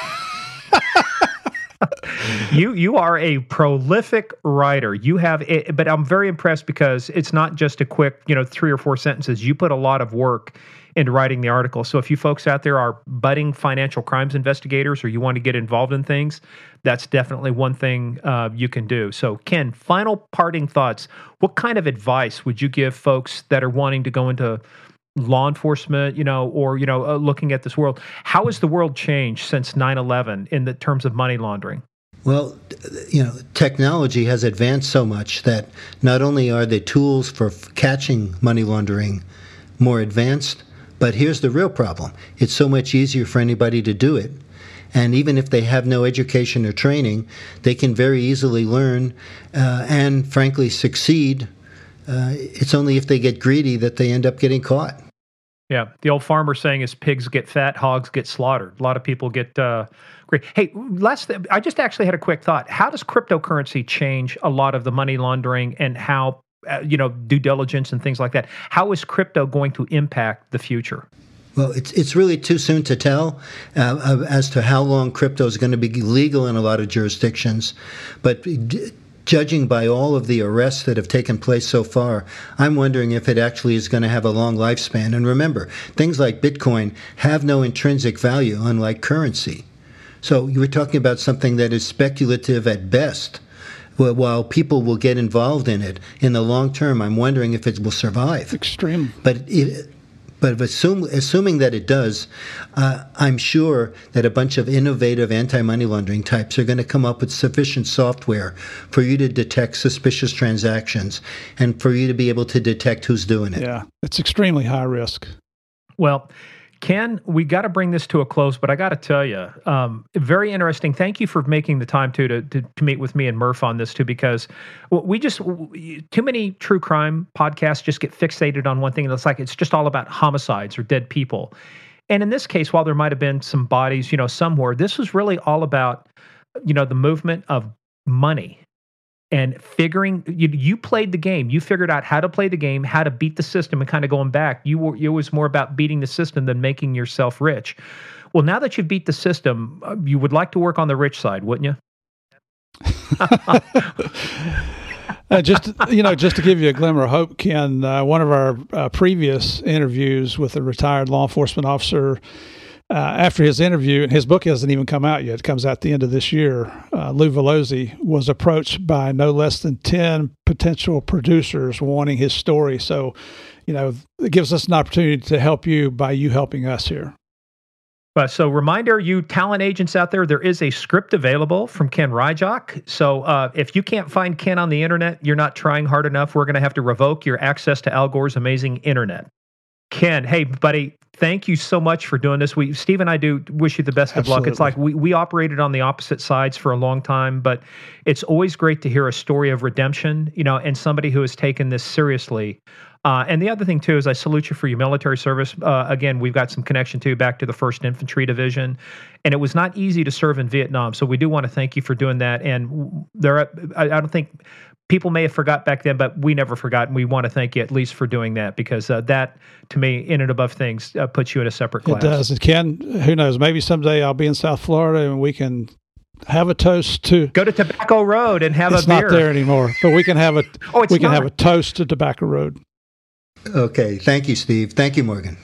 You are a prolific writer. But I'm very impressed because it's not just a quick, 3 or 4 sentences. You put a lot of work into writing the article. So if you folks out there are budding financial crimes investigators or you want to get involved in things, that's definitely one thing you can do. So Ken, final parting thoughts. What kind of advice would you give folks that are wanting to go into law enforcement, or looking at this world? How has the world changed since 9/11 in the terms of money laundering? Well, technology has advanced so much that not only are the tools for catching money laundering more advanced, but here's the real problem. It's so much easier for anybody to do it. And even if they have no education or training, they can very easily learn and, frankly, succeed. It's only if they get greedy that they end up getting caught. Yeah, the old farmer saying is pigs get fat, hogs get slaughtered. A lot of people get great. Hey, I just actually had a quick thought. How does cryptocurrency change a lot of the money laundering and how, due diligence and things like that? How is crypto going to impact the future? Well, it's really too soon to tell as to how long crypto is going to be legal in a lot of jurisdictions. But judging by all of the arrests that have taken place so far, I'm wondering if it actually is going to have a long lifespan. And remember, things like Bitcoin have no intrinsic value, unlike currency. So you were talking about something that is speculative at best. Well, while people will get involved in it, in the long term, I'm wondering if it will survive. Extreme. But assuming that it does, I'm sure that a bunch of innovative anti-money laundering types are going to come up with sufficient software for you to detect suspicious transactions and for you to be able to detect who's doing it. Yeah, it's extremely high risk. Well, Ken, we got to bring this to a close, but I got to tell you, very interesting. Thank you for making the time to meet with me and Murph on this too, because too many true crime podcasts just get fixated on one thing, and it's just all about homicides or dead people. And in this case, while there might have been some bodies, somewhere, this was really all about, the movement of money. and figuring you played the game. You figured out how to play the game, how to beat the system, and kind of going back. You was more about beating the system than making yourself rich. Well, now that you've beat the system, you would like to work on the rich side, wouldn't you? Just to give you a glimmer of hope, Ken, one of our previous interviews with a retired law enforcement officer, after his interview, and his book hasn't even come out yet, it comes out at the end of this year, Lou Velozzi was approached by no less than 10 potential producers wanting his story. So, it gives us an opportunity to help you by you helping us here. So reminder, you talent agents out there, there is a script available from Ken Ryjock. So if you can't find Ken on the internet, you're not trying hard enough. We're going to have to revoke your access to Al Gore's amazing internet. Ken, hey, buddy, thank you so much for doing this. Steve and I do wish you the best of luck. It's like we operated on the opposite sides for a long time, but it's always great to hear a story of redemption, and somebody who has taken this seriously. And the other thing, too, is I salute you for your military service. Again, we've got some connection, too, back to the 1st Infantry Division. And it was not easy to serve in Vietnam. So we do want to thank you for doing that. And I don't think people may have forgot back then, but we never forgot. And we want to thank you at least for doing that, because that, to me, in and above things, puts you in a separate class. It does. It can. Who knows? Maybe someday I'll be in South Florida and we can have a toast to go to Tobacco Road and have a beer. It's not there anymore, but we can have a have a toast to Tobacco Road. Okay. Thank you, Steve. Thank you, Morgan.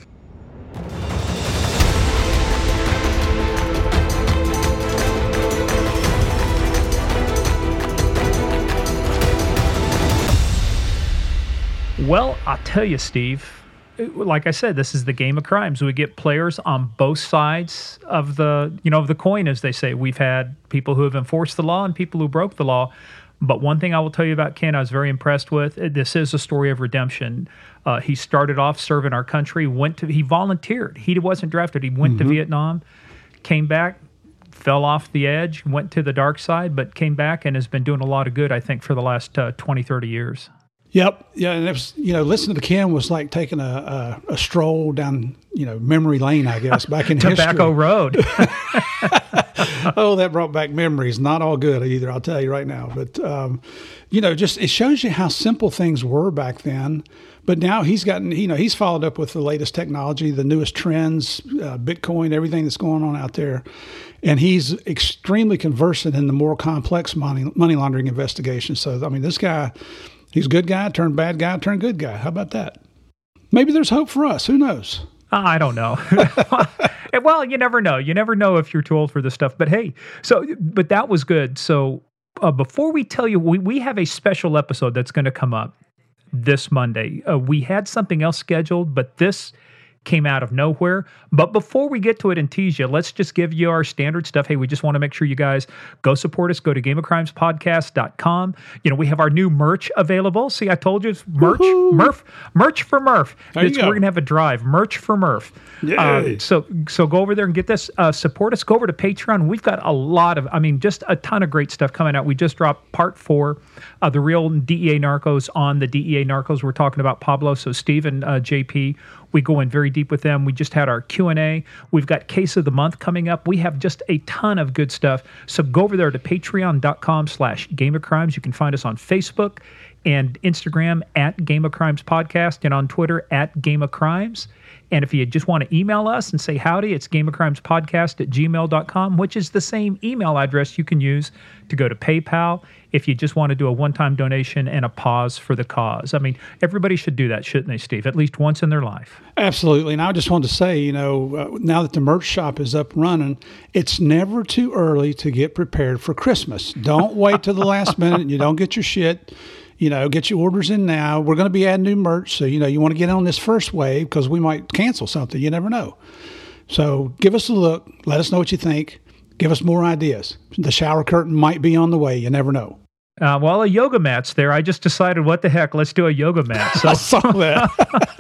Well, I'll tell you, Steve, like I said, this is the game of crimes. We get players on both sides of the coin, as they say. We've had people who have enforced the law and people who broke the law. But one thing I will tell you about Ken, I was very impressed with. This is a story of redemption. He started off serving our country. He volunteered. He wasn't drafted. He went to Vietnam, came back, fell off the edge, went to the dark side, but came back and has been doing a lot of good, I think, for the last 20, 30 years. Yep. Yeah. And it was, listening to Ken was like taking a stroll down, memory lane, I guess, back in Tobacco Road. Oh, that brought back memories. Not all good either, I'll tell you right now. But, just it shows you how simple things were back then. But now he's gotten, he's followed up with the latest technology, the newest trends, Bitcoin, everything that's going on out there. And he's extremely conversant in the more complex money laundering investigations. So, this guy, he's a good guy, turned bad guy, turned good guy. How about that? Maybe there's hope for us. Who knows? I don't know. Well, you never know. You never know if you're too old for this stuff. But hey, but that was good. So before we tell you, we have a special episode that's going to come up this Monday. We had something else scheduled, but this came out of nowhere. But before we get to it and tease you, let's just give you our standard stuff. Hey, we just want to make sure you guys go support us. Go to gameofcrimespodcast.com. We have our new merch available. See, I told you it's merch. Merch for Murph. We're going to have a drive. Merch for Murph. So go over there and get this. Support us. Go over to Patreon. We've got a lot of, just a ton of great stuff coming out. We just dropped part 4 of the real DEA Narcos on the DEA Narcos. We're talking about Pablo. So Steve and JP, we go in very deep with them. We just had our Q&A. We've got Case of the Month coming up. We have just a ton of good stuff. So go over there to patreon.com/Game of Crimes. You can find us on Facebook and Instagram at Game of Crimes Podcast, and on Twitter at Game of Crimes. And if you just want to email us and say howdy, it's gameofcrimespodcast@gmail.com, which is the same email address you can use to go to PayPal if you just want to do a one-time donation and a pause for the cause. Everybody should do that, shouldn't they, Steve? At least once in their life. Absolutely. And I just wanted to say, now that the merch shop is up running, it's never too early to get prepared for Christmas. Don't wait till the last minute and you don't get your shit. Get your orders in now. We're going to be adding new merch. So, you want to get on this first wave because we might cancel something. You never know. So give us a look. Let us know what you think. Give us more ideas. The shower curtain might be on the way. You never know. A yoga mat's there. I just decided, what the heck, let's do a yoga mat. So. I saw that.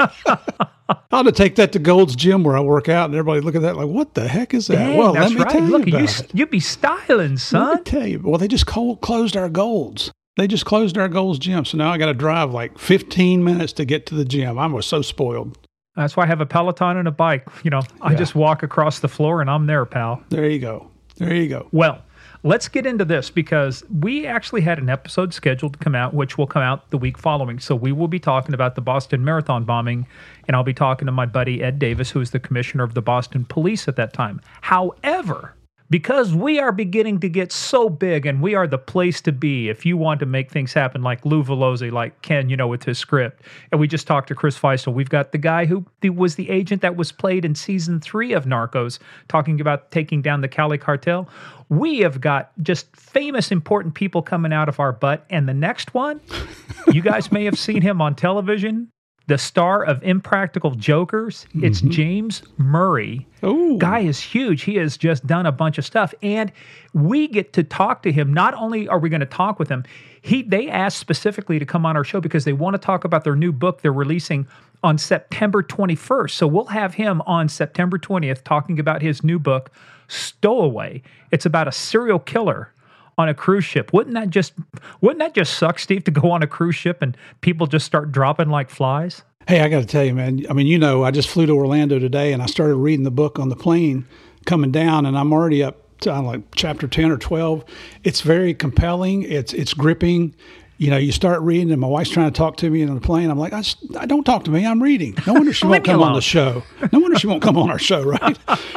I ought to take that to Gold's Gym where I work out, and everybody look at that like, what the heck is that? Dang, well, that's let me right. tell you Look, about it. You be styling, son. Let me tell you. Well, they just closed our Gold's. They just closed our Gold's Gym. So now I got to drive like 15 minutes to get to the gym. I was so spoiled. That's why I have a Peloton and a bike. I just walk across the floor and I'm there, pal. There you go. Well, let's get into this because we actually had an episode scheduled to come out, which will come out the week following. So we will be talking about the Boston Marathon bombing, and I'll be talking to my buddy Ed Davis, who was the commissioner of the Boston Police at that time. However, because we are beginning to get so big and we are the place to be if you want to make things happen, like Lou Velosi, like Ken, with his script. And we just talked to Chris Feistel. We've got the guy who was the agent that was played in season 3 of Narcos, talking about taking down the Cali cartel. We have got just famous, important people coming out of our butt. And the next one, you guys may have seen him on television. The star of Impractical Jokers, it's James Murray. Ooh. Guy is huge. He has just done a bunch of stuff. And we get to talk to him. Not only are we going to talk with him, they asked specifically to come on our show because they want to talk about their new book they're releasing on September 21st. So we'll have him on September 20th talking about his new book, Stowaway. It's about a serial killer on a cruise ship. Wouldn't that just suck, Steve, to go on a cruise ship and people just start dropping like flies? Hey, I got to tell you, man. I mean, I just flew to Orlando today, and I started reading the book on the plane coming down, and I'm already up to like chapter 10 or 12. It's very compelling. It's gripping. You start reading, and my wife's trying to talk to me on the plane. I'm like, I don't talk to me. I'm reading. No wonder she won't come on the show. No wonder she won't come on our show, right?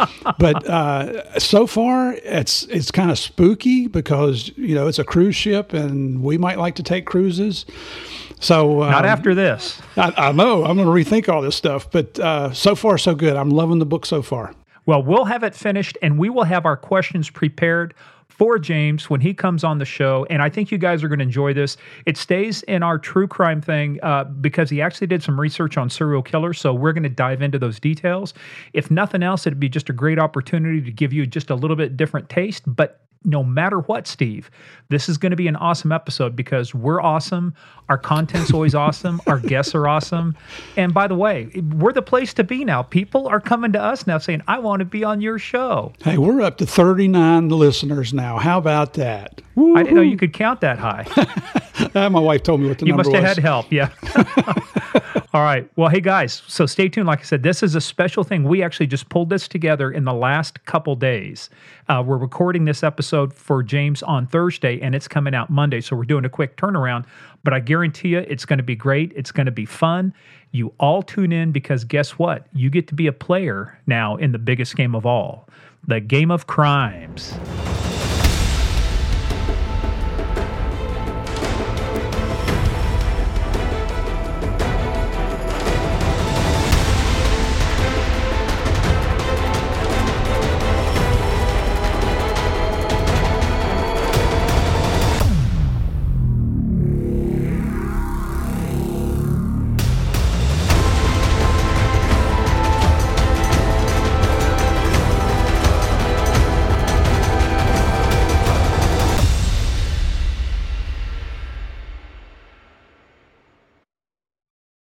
But so far, it's kind of spooky because it's a cruise ship, and we might like to take cruises. So not after this. I know. I'm going to rethink all this stuff. But so far, so good. I'm loving the book so far. Well, we'll have it finished, and we will have our questions prepared for James when he comes on the show, and I think you guys are going to enjoy this. It stays in our true crime thing because he actually did some research on serial killers, so we're going to dive into those details. If nothing else, it'd be just a great opportunity to give you just a little bit different taste, but no matter what, Steve, this is going to be an awesome episode because we're awesome. Our content's always awesome. Our guests are awesome. And by the way, we're the place to be now. People are coming to us now saying, I want to be on your show. Hey, we're up to 39 listeners now. How about that? Woo-hoo. I didn't know you could count that high. My wife told me what the number was. You must have had help, yeah. All right. Well, hey, guys, so stay tuned. Like I said, this is a special thing. We actually just pulled this together in the last couple days. We're recording this episode for James on Thursday, and it's coming out Monday, so we're doing a quick turnaround. But I guarantee you it's going to be great. It's going to be fun. You all tune in because guess what? You get to be a player now in the biggest game of all, the game of crimes.